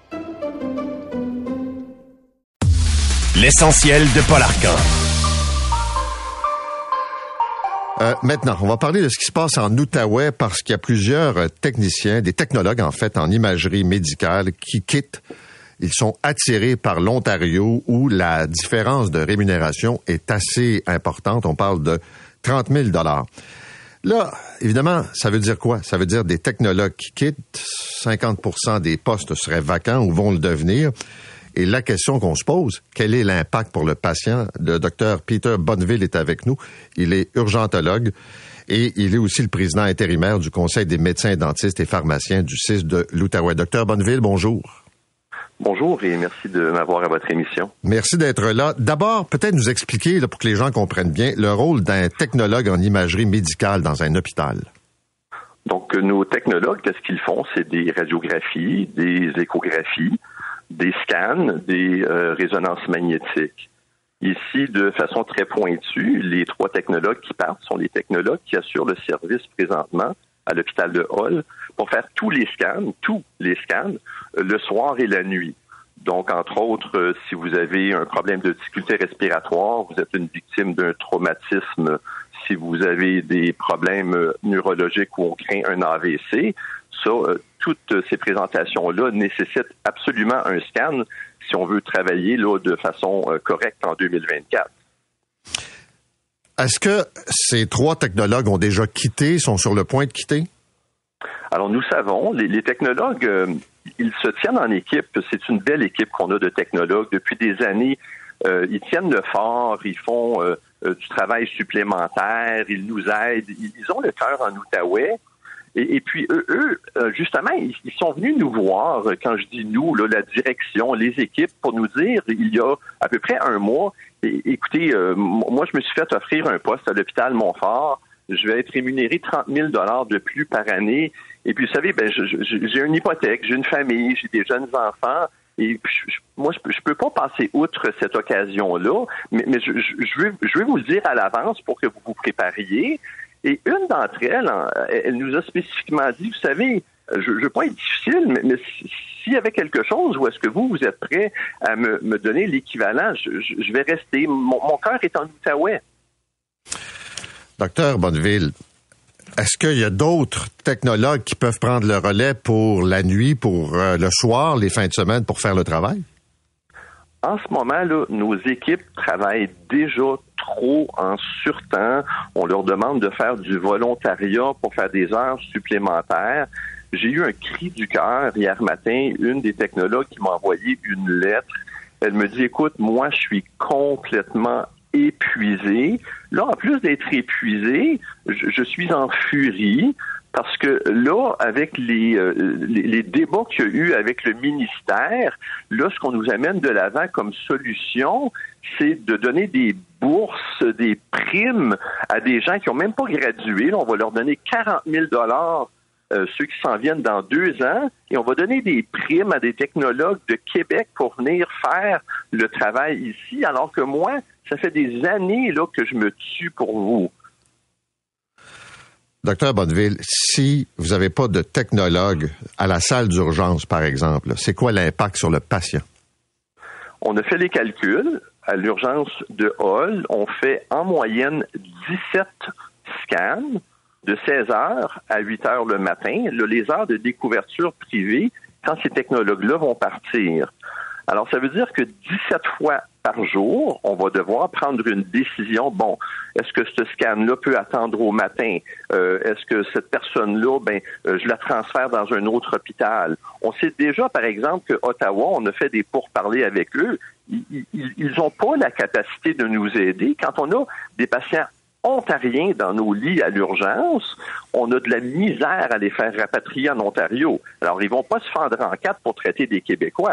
L'essentiel de Paul Arcand. Maintenant, on va parler de ce qui se passe en Outaouais parce qu'il y a plusieurs techniciens, des technologues en fait, en imagerie médicale qui quittent. Ils sont attirés par l'Ontario où la différence de rémunération est assez importante. On parle de 30 000 $. Là, évidemment, ça veut dire quoi? Ça veut dire des technologues qui quittent, 50% des postes seraient vacants ou vont le devenir. Et la question qu'on se pose, quel est l'impact pour le patient? Le docteur Peter Bonneville est avec nous. Il est urgentologue et il est aussi le président intérimaire du Conseil des médecins, dentistes et pharmaciens du CIS de l'Outaouais. Docteur Bonneville, bonjour. Bonjour et merci de m'avoir à votre émission. Merci d'être là. D'abord, peut-être nous expliquer, là, pour que les gens comprennent bien, le rôle d'un technologue en imagerie médicale dans un hôpital. Donc, nos technologues, qu'est-ce qu'ils font? C'est des radiographies, des échographies, des scans, des résonances magnétiques. Ici, de façon très pointue, les 3 technologues qui partent sont les technologues qui assurent le service présentement à l'hôpital de Hull pour faire tous les scans, le soir et la nuit. Donc, entre autres, si vous avez un problème de difficulté respiratoire, vous êtes une victime d'un traumatisme, si vous avez des problèmes neurologiques ou on craint un AVC, ça, toutes ces présentations-là nécessitent absolument un scan si on veut travailler là, de façon correcte en 2024. Est-ce que ces 3 technologues ont déjà quitté, sont sur le point de quitter? Alors, nous savons, les technologues, ils se tiennent en équipe. C'est une belle équipe qu'on a de technologues. Depuis des années, ils tiennent le fort, ils font du travail supplémentaire, ils nous aident. Ils ont le cœur en Outaouais. Et puis, eux, justement, ils sont venus nous voir, quand je dis nous, là, la direction, les équipes, pour nous dire, il y a à peu près un mois, écoutez, moi, je me suis fait offrir un poste à l'hôpital Montfort. Je vais être rémunéré 30 000 $ de plus par année. Et puis, vous savez, j'ai une hypothèque, j'ai une famille, j'ai des jeunes enfants. Et puis, moi, je peux pas passer outre cette occasion-là, mais je vais vous le dire à l'avance pour que vous vous prépariez. Et une d'entre elles, elle nous a spécifiquement dit, vous savez, je veux pas être difficile, mais s'il y avait quelque chose où est-ce que vous êtes prêt à me donner l'équivalent, je vais rester. Mon cœur est en Outaouais. Docteur Bonneville, Est-ce qu'il y a d'autres technologues qui peuvent prendre le relais pour la nuit, pour le soir, les fins de semaine, pour faire le travail? En ce moment, là, nos équipes travaillent déjà trop en surtemps. On leur demande de faire du volontariat pour faire des heures supplémentaires. J'ai eu un cri du cœur hier matin, une des technologues qui m'a envoyé une lettre. Elle me dit, écoute, moi, je suis complètement épuisé. Là, en plus d'être épuisé, je suis en furie parce que là, avec les débats qu'il y a eu avec le ministère, là, ce qu'on nous amène de l'avant comme solution, c'est de donner des bourses, des primes à des gens qui n'ont même pas gradué. Là, on va leur donner 40 000 ceux qui s'en viennent dans 2 ans, et on va donner des primes à des technologues de Québec pour venir faire le travail ici, alors que moi, ça fait des années là que je me tue pour vous. Docteur Bonneville, si vous n'avez pas de technologue à la salle d'urgence, par exemple, c'est quoi l'impact sur le patient? On a fait les calculs. À l'urgence de Hall, on fait en moyenne 17 scans de 16 heures à 8 heures le matin. Là, les heures de découverture privée, quand ces technologues-là vont partir. Alors, ça veut dire que 17 fois par jour, on va devoir prendre une décision. Bon, est-ce que ce scan-là peut attendre au matin? Est-ce que cette personne-là, je la transfère dans un autre hôpital? On sait déjà, par exemple, que Ottawa, on a fait des pourparlers avec eux. Ils n'ont pas la capacité de nous aider. Quand on a des patients ontariens dans nos lits à l'urgence, on a de la misère à les faire rapatrier en Ontario. Alors, ils vont pas se fendre en quatre pour traiter des Québécois.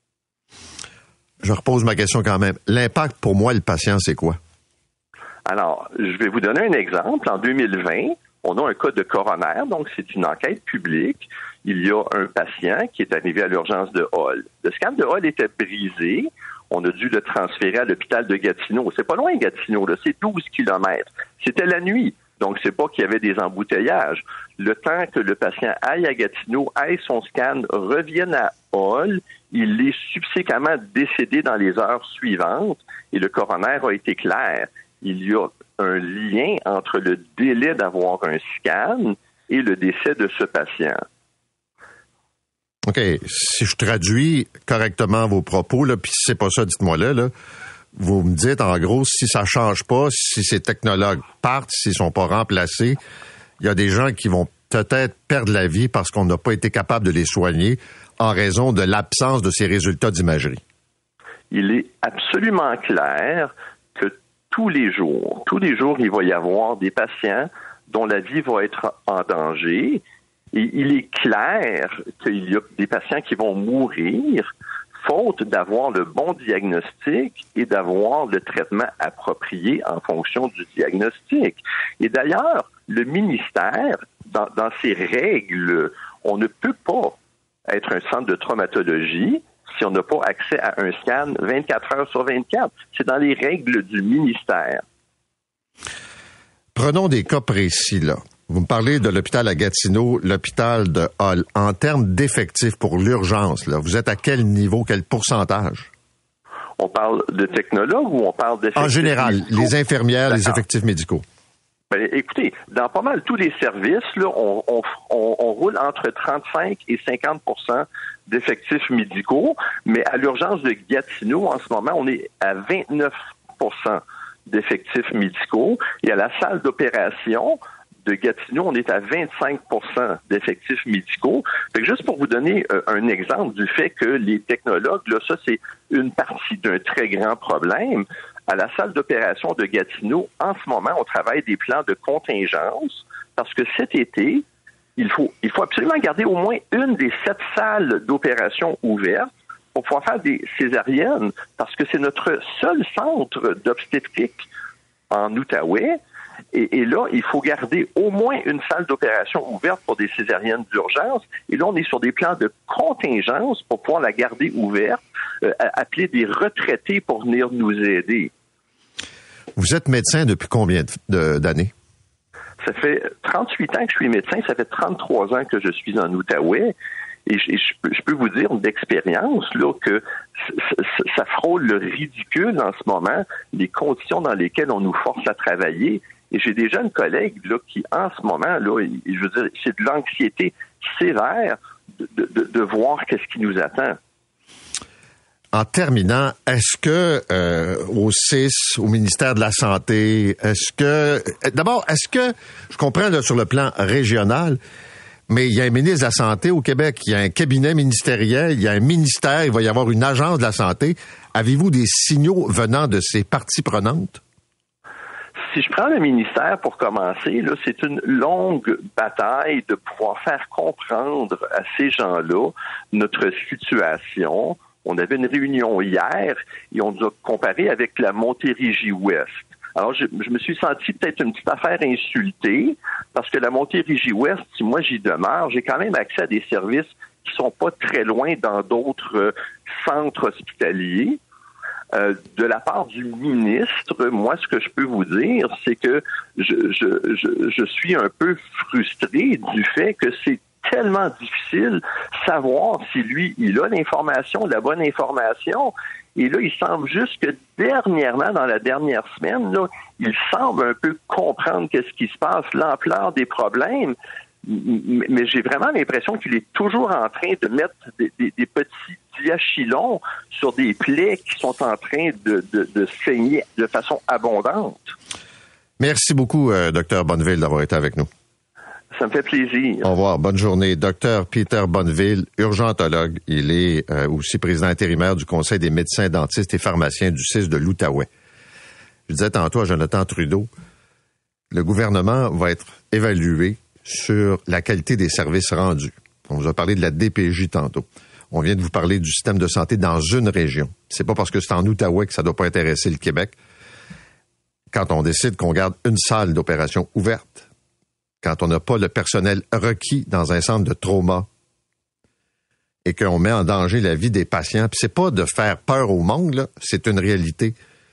Je repose ma question quand même. L'impact pour moi, le patient, c'est quoi? Alors, je vais vous donner un exemple. En 2020, on a un cas de coroner, donc c'est une enquête publique. Il y a un patient qui est arrivé à l'urgence de Hall. Le scan de Hall était brisé. On a dû le transférer à l'hôpital de Gatineau. C'est pas loin, Gatineau, là. C'est 12 kilomètres. C'était la nuit. Donc, c'est pas qu'il y avait des embouteillages. Le temps que le patient aille à Gatineau, aille son scan, revienne à Hall, il est subséquemment décédé dans les heures suivantes et le coroner a été clair. Il y a un lien entre le délai d'avoir un scan et le décès de ce patient. OK. Si je traduis correctement vos propos, là, puis si c'est pas ça, dites-moi-le, là. Vous me dites, en gros, si ça change pas, si ces technologues partent, s'ils sont pas remplacés, il y a des gens qui vont peut-être perdre la vie parce qu'on n'a pas été capable de les soigner en raison de l'absence de ces résultats d'imagerie. Il est absolument clair que tous les jours, il va y avoir des patients dont la vie va être en danger. Et il est clair qu'il y a des patients qui vont mourir faute d'avoir le bon diagnostic et d'avoir le traitement approprié en fonction du diagnostic. Et d'ailleurs, le ministère, dans ses règles, on ne peut pas être un centre de traumatologie si on n'a pas accès à un scan 24 heures sur 24. C'est dans les règles du ministère. Prenons des cas précis, là. Vous me parlez de l'hôpital à Gatineau, l'hôpital de Hall. En termes d'effectifs pour l'urgence, là, vous êtes à quel niveau, quel pourcentage? On parle de technologues ou on parle d'effectifs En général, médicaux? Les infirmières, les effectifs médicaux. Ben, écoutez, dans pas mal tous les services, là, on roule entre 35 et 50 % d'effectifs médicaux, mais à l'urgence de Gatineau, en ce moment, on est à 29 % d'effectifs médicaux. Et à la salle d'opération de Gatineau, on est à 25 % d'effectifs médicaux. Fait que juste pour vous donner un exemple du fait que les technologues, là, ça, c'est une partie d'un très grand problème. À la salle d'opération de Gatineau, en ce moment, on travaille des plans de contingence parce que cet été, il faut absolument garder au moins une des 7 salles d'opération ouvertes pour pouvoir faire des césariennes parce que c'est notre seul centre d'obstétrique en Outaouais. Et là, il faut garder au moins une salle d'opération ouverte pour des césariennes d'urgence. Et là, on est sur des plans de contingence pour pouvoir la garder ouverte, appeler des retraités pour venir nous aider. Vous êtes médecin depuis combien d'années? Ça fait 38 ans que je suis médecin. Ça fait 33 ans que je suis en Outaouais. Et je peux vous dire d'expérience là que ça frôle le ridicule en ce moment, les conditions dans lesquelles on nous force à travailler. Et j'ai des jeunes collègues là, qui, en ce moment, là, je veux dire, c'est de l'anxiété sévère de voir qu'est-ce qui nous attend. En terminant, est-ce que au CIS, au ministère de la Santé, est-ce que je comprends là, sur le plan régional, mais il y a un ministre de la Santé au Québec, il y a un cabinet ministériel, il y a un ministère, il va y avoir une agence de la santé. Avez-vous des signaux venant de ces parties prenantes? Si je prends le ministère pour commencer, là, c'est une longue bataille de pouvoir faire comprendre à ces gens-là notre situation. On avait une réunion hier et on nous a comparé avec la Montérégie-Ouest. Alors, je me suis senti peut-être une petite affaire insultée parce que la Montérégie-Ouest, si moi j'y demeure, j'ai quand même accès à des services qui sont pas très loin dans d'autres centres hospitaliers. De la part du ministre, moi, ce que je peux vous dire, c'est que je suis un peu frustré du fait que c'est tellement difficile de savoir si lui, il a l'information, la bonne information. Et là, il semble juste que dernièrement, dans la dernière semaine, là, il semble un peu comprendre qu'est-ce qui se passe, l'ampleur des problèmes. Mais j'ai vraiment l'impression qu'il est toujours en train de mettre des petits diachylons sur des plaies qui sont en train de saigner de façon abondante. Merci beaucoup, Dr Bonneville, d'avoir été avec nous. Ça me fait plaisir. Au revoir. Bonne journée. Dr Peter Bonneville, urgentologue. Il est aussi président intérimaire du Conseil des médecins, dentistes et pharmaciens du CIS de l'Outaouais. Je disais tantôt à Jonathan Trudeau, le gouvernement va être évalué sur la qualité des services rendus. On vous a parlé de la DPJ tantôt. On vient de vous parler du système de santé dans une région. C'est pas parce que c'est en Outaouais que ça doit pas intéresser le Québec. Quand on décide qu'on garde une salle d'opération ouverte, quand on n'a pas le personnel requis dans un centre de trauma et qu'on met en danger la vie des patients, puis c'est pas de faire peur au monde, là, c'est une réalité.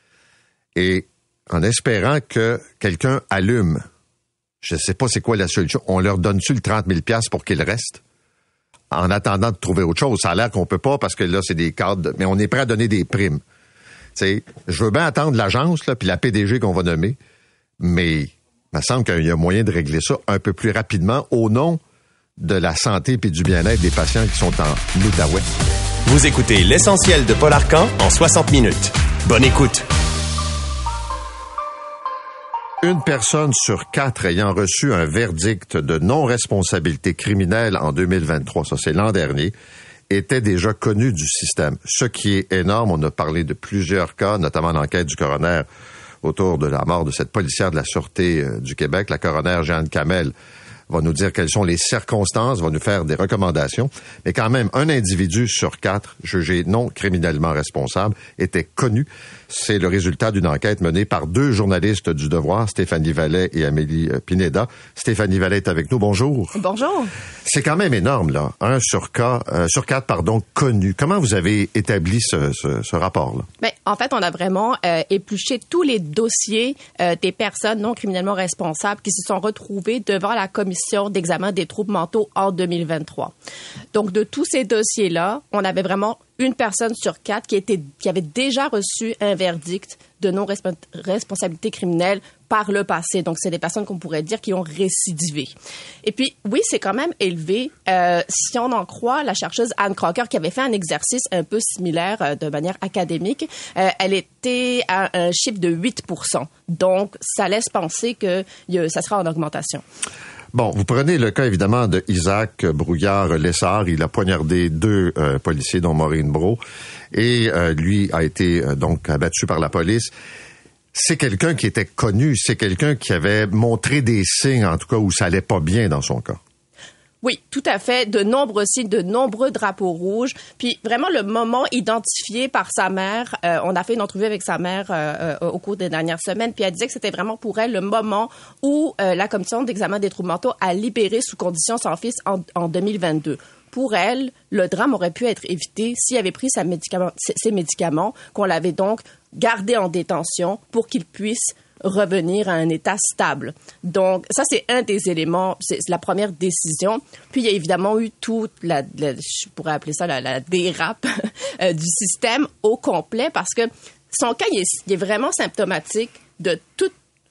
Et en espérant que quelqu'un allume, je sais pas c'est quoi la solution, on leur donne-tu le 30 000 $ pour qu'ils restent? En attendant de trouver autre chose. Ça a l'air qu'on peut pas parce que là, c'est des cadres, mais on est prêt à donner des primes. Tu sais, je veux bien attendre l'agence, là, puis la PDG qu'on va nommer, mais il me semble qu'il y a moyen de régler ça un peu plus rapidement au nom de la santé et du bien-être des patients qui sont en Outaouais. Vous écoutez l'essentiel de Paul Arcand en 60 minutes. Bonne écoute. Une personne sur 4 ayant reçu un verdict de non-responsabilité criminelle en 2023, ça c'est l'an dernier, était déjà connue du système. Ce qui est énorme, on a parlé de plusieurs cas, notamment l'enquête du coroner autour de la mort de cette policière de la Sûreté du Québec. La coroner Jeanne Kamel va nous dire quelles sont les circonstances, va nous faire des recommandations. Mais quand même, un individu sur 4, jugé non criminellement responsable, était connu. C'est le résultat d'une enquête menée par 2 journalistes du Devoir, Stéphanie Vallet et Amélie Pineda. Stéphanie Vallet est avec nous. Bonjour. Bonjour. C'est quand même énorme, là. 1 sur 4, connu. Comment vous avez établi ce rapport-là? Ben, en fait, on a vraiment épluché tous les dossiers des personnes non criminellement responsables qui se sont retrouvées devant la commission d'examen des troubles mentaux en 2023. Donc, de tous ces dossiers-là, on avait vraiment une personne sur 4 qui avait déjà reçu un verdict de non-responsabilité criminelle par le passé. Donc, c'est des personnes qu'on pourrait dire qui ont récidivé. Et puis, oui, c'est quand même élevé. Si on en croit la chercheuse Anne Crocker, qui avait fait un exercice un peu similaire de manière académique, elle était à un chiffre de 8%. Donc, ça laisse penser que ça sera en augmentation. Bon, vous prenez le cas, évidemment, de Isaac Brouillard-Lessard. Il a poignardé 2 policiers, dont Maureen Brault. Et lui a été donc abattu par la police. C'est quelqu'un qui était connu. C'est quelqu'un qui avait montré des signes, en tout cas, où ça allait pas bien dans son cas. Oui, tout à fait. De nombreux signes, de nombreux drapeaux rouges. Puis vraiment le moment identifié par sa mère. On a fait une entrevue avec sa mère au cours des dernières semaines. Puis elle disait que c'était vraiment pour elle le moment où la commission d'examen des troubles mentaux a libéré sous condition son fils en 2022. Pour elle, le drame aurait pu être évité s'il avait pris ses médicaments, qu'on l'avait donc gardé en détention pour qu'il puisse revenir à un état stable. Donc, ça, c'est un des éléments, c'est la première décision. Puis, il y a évidemment eu toute je pourrais appeler ça la dérape du système au complet parce que son cas, il est vraiment symptomatique de toute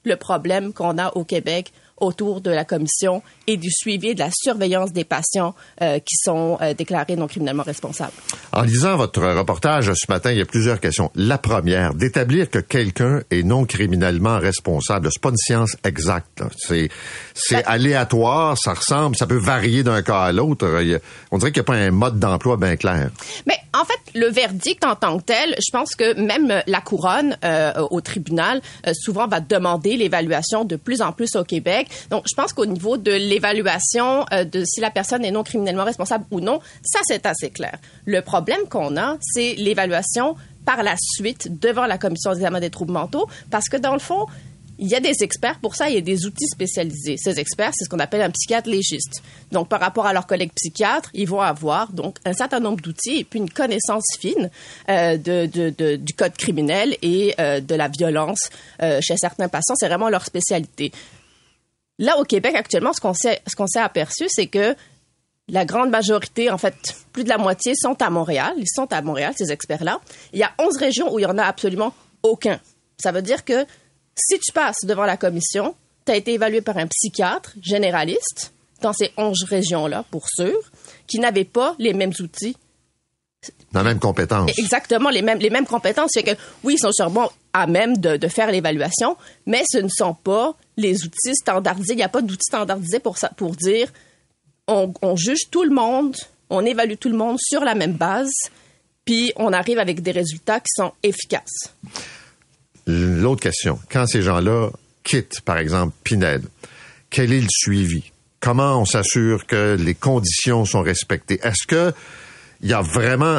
le problème qu'on a au Québec autour de la commission et du suivi et de la surveillance des patients qui sont déclarés non criminellement responsables. En lisant votre reportage ce matin, il y a plusieurs questions. La première, d'établir que quelqu'un est non criminellement responsable, c'est pas une science exacte. Là. C'est aléatoire, ça peut varier d'un cas à l'autre. On dirait qu'il n'y a pas un mode d'emploi bien clair. Mais en fait, le verdict en tant que tel, je pense que même la couronne au tribunal souvent va demander l'évaluation de plus en plus au Québec. Donc, je pense qu'au niveau de l'évaluation de si la personne est non criminellement responsable ou non, ça, c'est assez clair. Le problème qu'on a, c'est l'évaluation par la suite devant la commission d'examen des troubles mentaux, parce que dans le fond, il y a des experts pour ça, il y a des outils spécialisés. Ces experts, c'est ce qu'on appelle un psychiatre légiste. Donc, par rapport à leurs collègues psychiatres, ils vont avoir donc un certain nombre d'outils et puis une connaissance fine du code criminel et de la violence chez certains patients. C'est vraiment leur spécialité. Là, au Québec, actuellement, ce qu'on s'est aperçu, c'est que la grande majorité, en fait, plus de la moitié sont à Montréal. Ils sont à Montréal, ces experts-là. Il y a 11 régions où il n'y en a absolument aucun. Ça veut dire que si tu passes devant la commission, tu as été évalué par un psychiatre généraliste dans ces 11 régions-là, pour sûr, qui n'avait pas les mêmes outils. La même compétence. Exactement, les mêmes compétences. C'est que, oui, ils sont sûrement à même de faire l'évaluation, mais ce ne sont pas les outils standardisés. Il n'y a pas d'outils standardisés pour dire on juge tout le monde, on évalue tout le monde sur la même base, puis on arrive avec des résultats qui sont efficaces. L'autre question, quand ces gens-là quittent, par exemple, Pinel, quel est le suivi? Comment on s'assure que les conditions sont respectées? Est-ce que il y a vraiment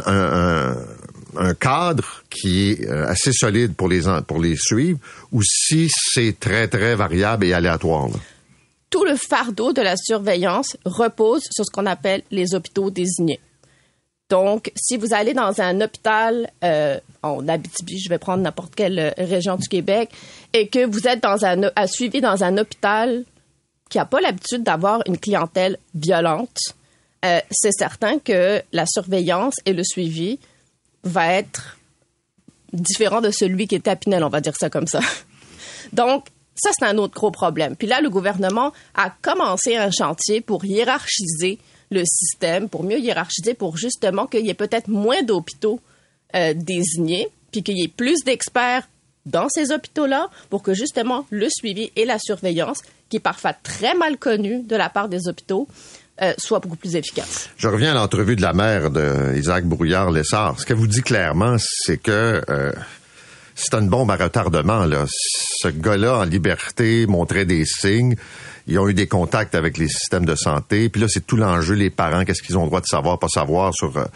un cadre qui est assez solide pour les suivre, ou si c'est très, très variable et aléatoire? Là? Tout le fardeau de la surveillance repose sur ce qu'on appelle les hôpitaux désignés. Donc, si vous allez dans un hôpital en Abitibi, je vais prendre n'importe quelle région du Québec, et que vous êtes suivi dans un hôpital qui n'a pas l'habitude d'avoir une clientèle violente, c'est certain que la surveillance et le suivi va être différent de celui qui était à Pinel, on va dire ça comme ça. Donc, ça, c'est un autre gros problème. Puis là, le gouvernement a commencé un chantier pour hiérarchiser le système, pour mieux hiérarchiser, pour justement qu'il y ait peut-être moins d'hôpitaux désignés, puis qu'il y ait plus d'experts dans ces hôpitaux-là, pour que justement le suivi et la surveillance, qui est parfois très mal connu de la part des hôpitaux, soit beaucoup plus efficace. Je reviens à l'entrevue de la mère d'Isaac Brouillard-Lessard. Ce qu'elle vous dit clairement, c'est que c'est une bombe à retardement, là. Ce gars-là, en liberté, montrait des signes. Ils ont eu des contacts avec les systèmes de santé. Puis là, c'est tout l'enjeu, les parents, qu'est-ce qu'ils ont le droit de savoir, pas savoir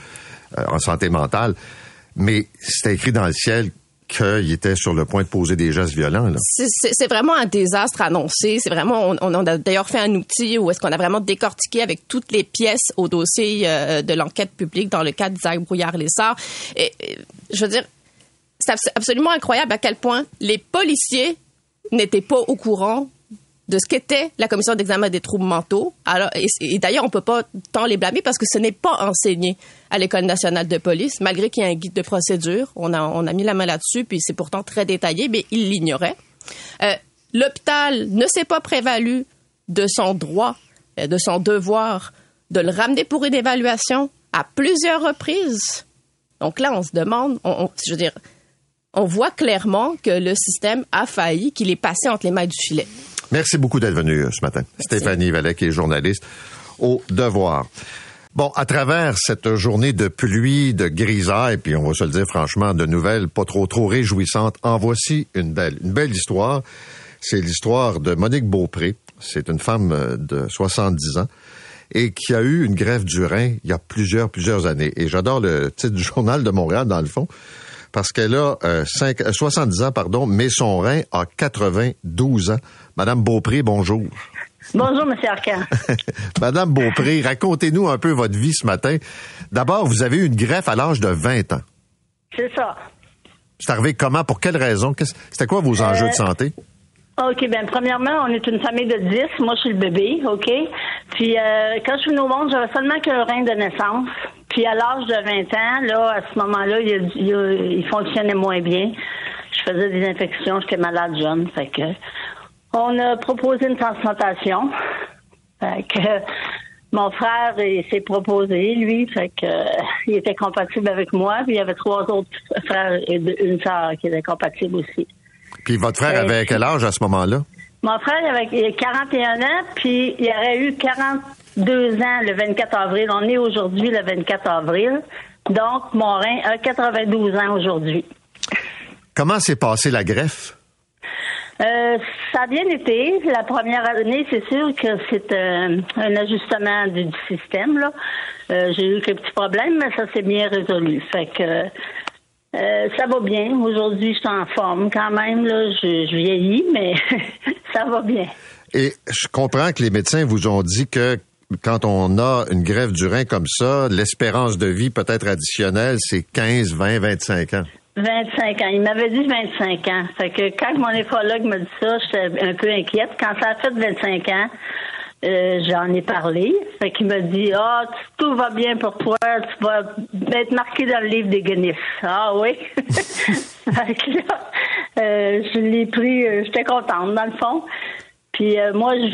en santé mentale. Mais c'était écrit dans le ciel qu'il était sur le point de poser des gestes violents. Là. C'est vraiment un désastre annoncé. C'est vraiment, on a d'ailleurs fait un outil où est-ce qu'on a vraiment décortiqué avec toutes les pièces au dossier de l'enquête publique dans le cas d'Isaac Brouillard-Lessard. Et je veux dire, c'est absolument incroyable à quel point les policiers n'étaient pas au courant de ce qu'était la commission d'examen des troubles mentaux. Alors, et d'ailleurs, on peut pas tant les blâmer parce que ce n'est pas enseigné à l'École nationale de police, malgré qu'il y a un guide de procédure. On a mis la main là-dessus, puis c'est pourtant très détaillé, mais ils l'ignoraient. L'hôpital ne s'est pas prévalu de son droit, de son devoir de le ramener pour une évaluation à plusieurs reprises. Donc là, on se demande, on voit clairement que le système a failli, qu'il est passé entre les mailles du filet. Merci beaucoup d'être venu ce matin. Merci. Stéphanie Vallet, qui est journaliste au Devoir. Bon, à travers cette journée de pluie, de grisaille, puis on va se le dire franchement, de nouvelles pas trop réjouissantes, en voici une belle histoire. C'est l'histoire de Monique Beaupré. C'est une femme de 70 ans et qui a eu une greffe du rein il y a plusieurs années. Et j'adore le titre du Journal de Montréal, dans le fond, parce qu'elle a 70 ans, mais son rein a 92 ans. Madame Beaupré, bonjour. Bonjour, M. Arcan. Madame Beaupré, racontez-nous un peu votre vie ce matin. D'abord, vous avez eu une greffe à l'âge de 20 ans. C'est ça. C'est arrivé comment? Pour quelle raison? C'était quoi vos enjeux de santé? OK, bien, premièrement, on est une famille de 10. Moi, je suis le bébé, OK? Puis, quand je suis venue au monde, j'avais seulement qu'un rein de naissance. Puis, à l'âge de 20 ans, là, à ce moment-là, il fonctionnait moins bien. Je faisais des infections, j'étais malade jeune, fait que On a proposé une transplantation. Fait que mon frère il s'est proposé, lui, fait que il était compatible avec moi, puis il y avait 3 autres frères et une sœur qui étaient compatibles aussi. Puis votre frère avait quel âge à ce moment-là? Mon frère il avait 41 ans, puis il aurait eu 42 ans le 24 avril. On est aujourd'hui le 24 avril. Donc, mon rein a 92 ans aujourd'hui. Comment s'est passée la greffe? Ça a bien été. La première année, c'est sûr que c'est un ajustement du système, là. J'ai eu quelques petits problèmes, mais ça s'est bien résolu. Fait que ça va bien. Aujourd'hui, je suis en forme quand même, là. Je vieillis, mais ça va bien. Et je comprends que les médecins vous ont dit que quand on a une greffe du rein comme ça, l'espérance de vie peut-être additionnelle, c'est 15, 20, 25 ans. 25 ans. Il m'avait dit 25 ans. Fait que quand mon néphrologue m'a dit ça, j'étais un peu inquiète. Quand ça a fait 25 ans, j'en ai parlé. Fait qu'il m'a dit, tout va bien pour toi, tu vas être marqué dans le livre des Guinness. Ah oui? Fait que là, je l'ai pris, j'étais contente dans le fond. Puis moi, je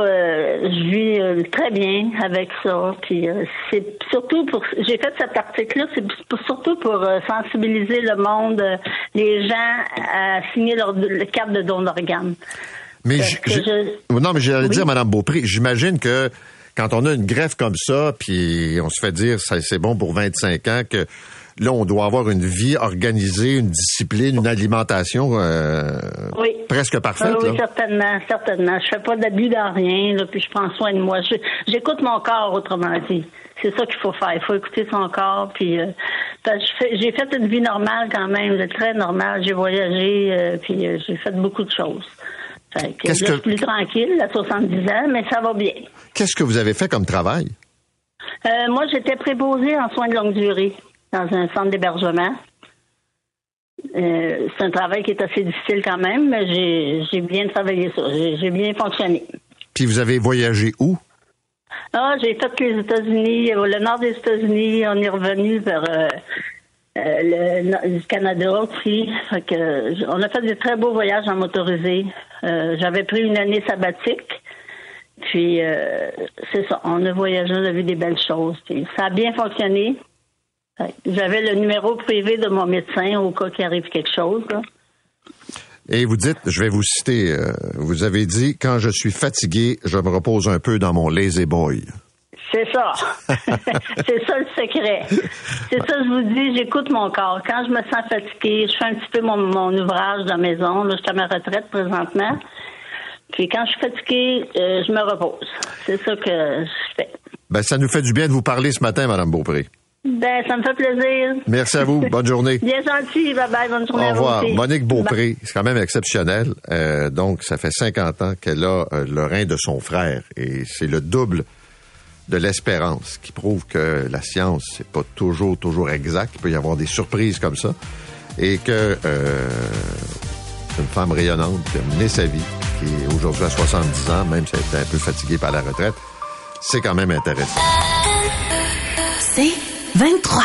vis très bien avec ça. Puis c'est surtout j'ai fait cet article-là, c'est surtout pour sensibiliser le monde, les gens à signer leur carte de don d'organes. Mais mais j'allais dire, Mme Beaupré, j'imagine que quand on a une greffe comme ça, puis on se fait dire c'est bon pour 25 ans, que là, on doit avoir une vie organisée, une discipline, une alimentation presque parfaite. Oui, certainement. Je fais pas d'abus dans rien, là, puis je prends soin de moi. J'écoute mon corps, autrement dit. C'est ça qu'il faut faire. Il faut écouter son corps. Puis j'ai fait une vie normale quand même, très normale. J'ai voyagé, puis j'ai fait beaucoup de choses. Fait que je suis plus tranquille, à 70 ans, mais ça va bien. Qu'est-ce que vous avez fait comme travail? Moi, j'étais préposée en soins de longue durée dans un centre d'hébergement. C'est un travail qui est assez difficile quand même, mais j'ai bien travaillé ça. J'ai bien fonctionné. Puis vous avez voyagé où? J'ai fait les États-Unis, le nord des États-Unis. On est revenu vers le Canada aussi. Fait que, on a fait des très beaux voyages en motorisé. J'avais pris une année sabbatique. Puis, c'est ça. On a voyagé, on a vu des belles choses. Puis, ça a bien fonctionné. J'avais le numéro privé de mon médecin au cas qu'il arrive quelque chose. Là. Et vous dites, je vais vous citer, vous avez dit, quand je suis fatigué, je me repose un peu dans mon lazy boy. C'est ça. C'est ça le secret. C'est ça, je vous dis, j'écoute mon corps. Quand je me sens fatiguée, je fais un petit peu mon ouvrage dans la maison. Là, je suis à ma retraite présentement. Puis quand je suis fatiguée, je me repose. C'est ça que je fais. Ben, ça nous fait du bien de vous parler ce matin, Mme Beaupré. Ben, ça me fait plaisir. Merci à vous. Bonne journée. Bien gentil. Bye-bye. Bonne journée. Au revoir. À vous aussi. Monique Beaupré, c'est quand même exceptionnel. Donc, ça fait 50 ans qu'elle a le rein de son frère. Et c'est le double de l'espérance qui prouve que la science, c'est pas toujours exact. Il peut y avoir des surprises comme ça. Et que c'est une femme rayonnante qui a mené sa vie, qui est aujourd'hui à 70 ans, même si elle était un peu fatiguée par la retraite. C'est quand même intéressant. C'est 23.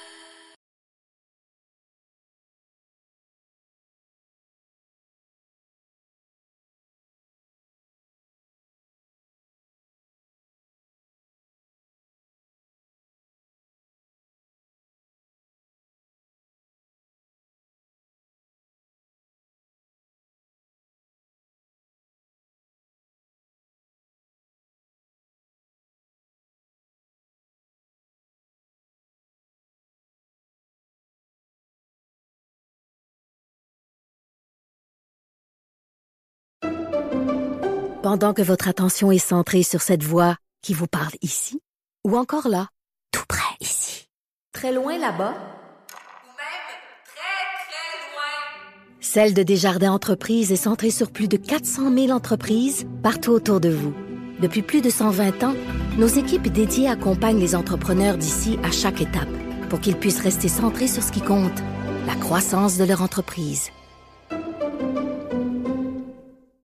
Pendant que votre attention est centrée sur cette voix qui vous parle ici, ou encore là, tout près ici, très loin là-bas, ou même très, très loin. Celle de Desjardins Entreprises est centrée sur plus de 400 000 entreprises partout autour de vous. Depuis plus de 120 ans, nos équipes dédiées accompagnent les entrepreneurs d'ici à chaque étape pour qu'ils puissent rester centrés sur ce qui compte, la croissance de leur entreprise.